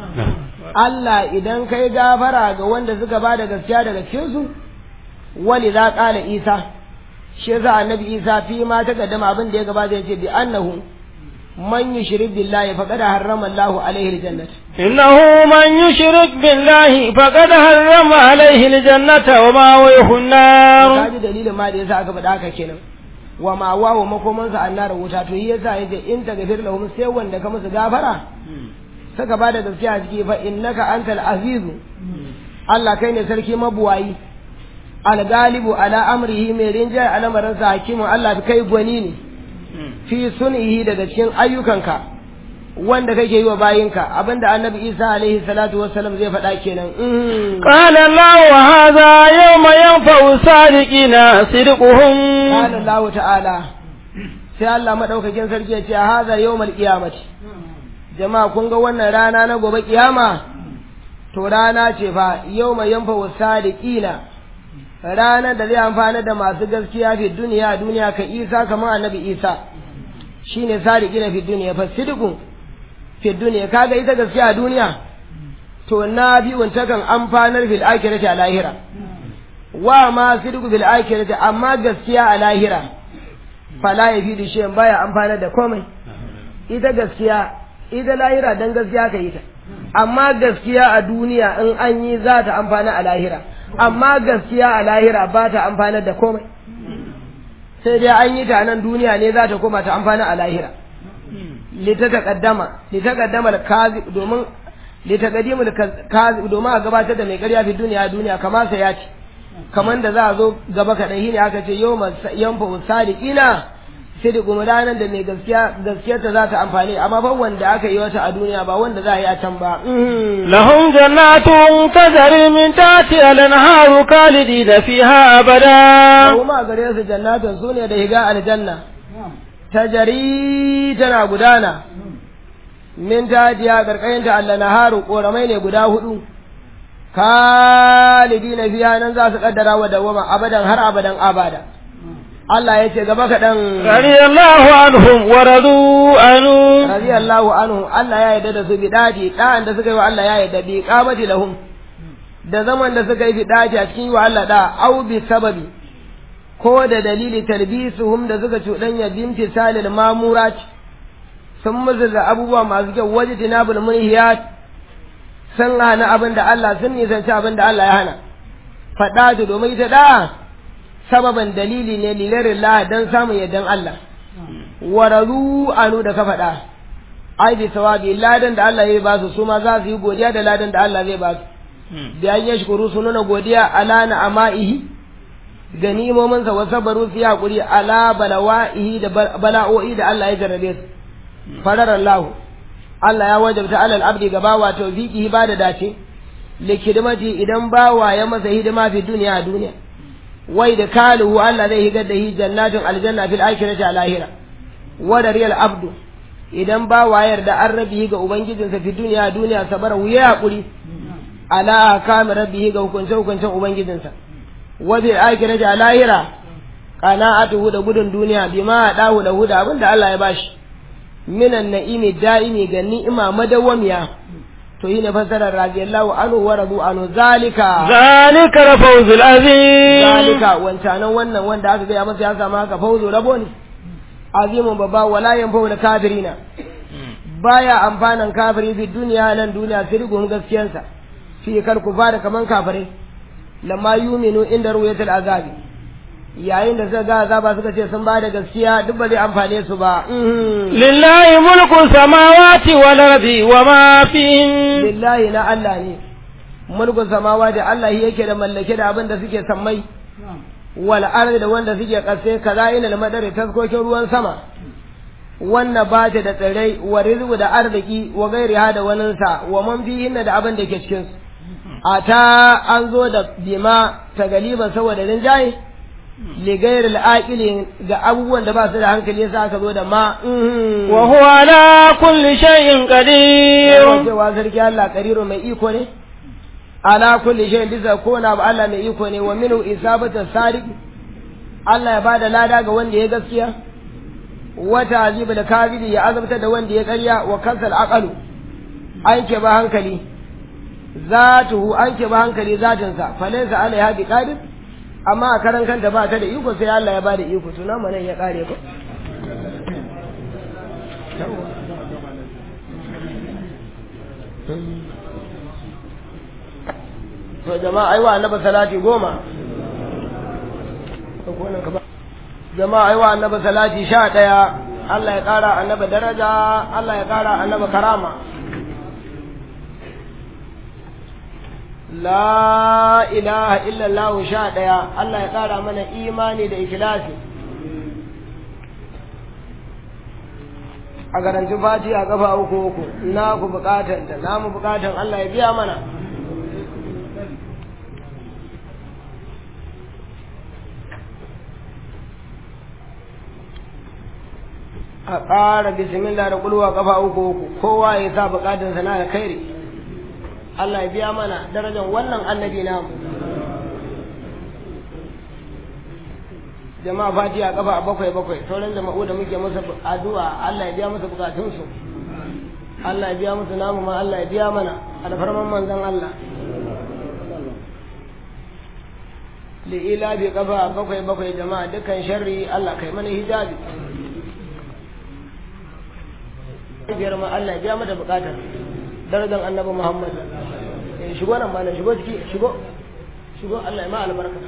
Allah idan kai gafara ga wanda suka bada gaskiya daga cikin su wali za qala Isa shi yasa annabi Isa fi ma ta kaddama abin da ya gabata yace bi annahu man yushrik billahi faqad harrama Allahu alaihi aljannah innahu man yushrik billahi faqad harrama alaihi aljannata wa ma huwa an-nar kaji dalilin ma da yasa aka faɗa haka kenan wa ma wa makoman sa annar wuta to yasa yace in ta gafir lahum sai wanda ka musu gafara saka bada gaskiya a ciki fa innaka antal azizu Allah kai ne sarki mabuwayi al-galibu ala amrihi mai rinjaya al'amarin sa hakimu Allah kai gwani ne fi sunihi daga cikin ayyukanka wanda kake yi wa bayinka abinda annabi Isa alaihi salatu wassalam zai faɗa kenan qala Allah wa hadha yawma yanfa'u sadiqina sidquhum qala Allah ta'ala sai Allah madaukakin sarki ya ce hadha yawmal qiyamati jama'a kun ga wannan rana na gobe kiyama to rana ce fa yawma yanfa'u sadiqina ranar da zai amfana da masu gaskiya fi duniya ka Isa kamar annabi Isa shine sadiqina fi duniya fa sidqu fi duniya kaga ita gaskiya a duniya to nabi'un takan amfanar fil akhirati a lahira wa ma sidqu fil akhirati amma gaskiya a lahira fala yafidu shay'an baya amfanar da komai ita gaskiya ita lahira dan gaskiya ka yi ta amma gaskiya a duniya in an yi za ta amfana a lahira amma gaskiya a lahira ba ta amfanar da komai sai dai an yi ta nan duniya ne za ta koma ta amfana a lahira litaqaddama al-kazib domin litaqaddimu al-kazib domin a gabatar da mai ƙarya fi duniya kamar sai ya ce kaman da za a zo gaba kaɗan shine aka ce yawma yanfa sadiqina sai da kuma ranar da mai gaskiyarta za ta amfani amma fa wanda aka yi wata a duniya ba wanda za a yi a can ba lahum jannatun tajri min tahtiha al-anharu khalidina fiha abada kuma gare su jannatun sune da higa aljanna tajri tana gudana min tahtiha karkayinta al-anharu koramai ne guda hudu khalidina fiha nan za su kaddara wa dawama abadan har abadan abada Allah ya ce gaba kaɗan radiyallahu anhum wa radu anhu radiyallahu anhum Allah ya yarda da su bidadi da'an da suka yi wa Allah ya yarda bi qamati lahum da zaman da suka yi bidadi a cikin wa Allah da au bi sababi ko da dalili talbisuhum da suka cudanya binti salil mamurat sun muzurra abubuwa masu kyau waje tinabul munhiyat sun hana abin da Allah sun nisanci abin da Allah ya hana faɗa domin ita da sababan dalili ne lillahi dan samun yardan Allah warazu anu da ka faɗa ai bi sawabi ladan da Allah ya ba su ma za su yi godiya da ladan da Allah zai ba su da an yashkuru su nuna godiya ala na amaihi ganimomin sa wasabaru su hakuri ala balawaihi da bala'o'i da Allah ya jarrabe su farar Allah ya wajabta alal abdi gabawa tawfiqihi ba da dace likidmati idan bawa ya masa hidima fi duniya a duniya wai da kaluhu Allah zai higar da hi jannatin aljanna fil akhirati al ahira wa da riyal abdu idan ba wayar da an rabi ga ubangijinsa fi duniya sabara wuya hakuri ala kam rabbihi ga hukuncin ubangijinsa wa bil akhirati al ahira qana'atuhu da gudun duniya bima dahu da huda abinda Allah ya bashi minan na'imi da'imi ga ni'ima madawamiya to yi ne fasarar radiyallahu anhu wa radu anhu zalika fawzul azim zalika wancanan wannan wanda aka gaya masa ya samu haka fawzu rabo ne azimun babba wala yanfa'u da kafirina baya amfanan kafiri fi duniya nan duniya sirgun gaskiyansa fi kar ku fara kaman kafirai lamma yuminu inda ruwayatul azabi yayin da suka ga azaba suka ce sun bada gaskiya duk ba zai amfane su ba lillahi mulku samawati wal ardi wa ma fihin lillahi na Allah ne mulku samawati Allah yake da mallake da abin da suke sammai wal ardi da wanda suke kase kaza ina da madari taskokin ruwan sama wannan ba ta da tsirai wa rizqu da arziki wa gairiha da waninsa wa man fihin da abin da ke cikin su ata an zo da bima ta galiban saboda rinjaye ligairil aqilin ga abubuwan da ba su da hankali yasa aka zo da ma wa huwa ala kulli shay'in qadir cewa sarki Allah qadiru mai iko ne ala kulli shay'in bisa ko na ba Allah mai iko ne wa minhu isabatu sadiq Allah ya bada lada ga wanda ya gaskiya wa ta'zibu da kabiri ya azabta da wanda ya ƙarya wa kasal aqalu an ke ba hankali zatuhu an ke ba hankali zatin sa falaysa alaiha biqadir amma a karan kanta ba ta da iko sai Allah ya bada iko to nan ya kare ko to jama'a aiwa annabi salati 10 jama'a aiwa annabi salati 11 Allah ya kara annabi daraja Allah ya kara annabi karama la ilaha illa Allah 11 Allah ya kara mana imani da ikhlasi a garanti fati a kafa uku na ku bukatan da namu bukatan Allah ya biya mana a ƙara bismillah da kulwa kafa uku kowa ya sa bukatun sana da kairi Allah ya biya mana darajar wannan annabi namu jama'a fatiha kafa 7 sauran jama'u da muke masa addu'a Allah ya biya masa bukatunsu Allah ya biya musu namu ma Allah ya biya mana alfarman manzon Allah li'ila bi kafa 7 jama'a dukkan sharri Allah kai mana hijabi biyar ma Allah ya biya mata bukatar darajar annabi Muhammad shigo nan ma shigo ciki shigo Allah ya ma albarka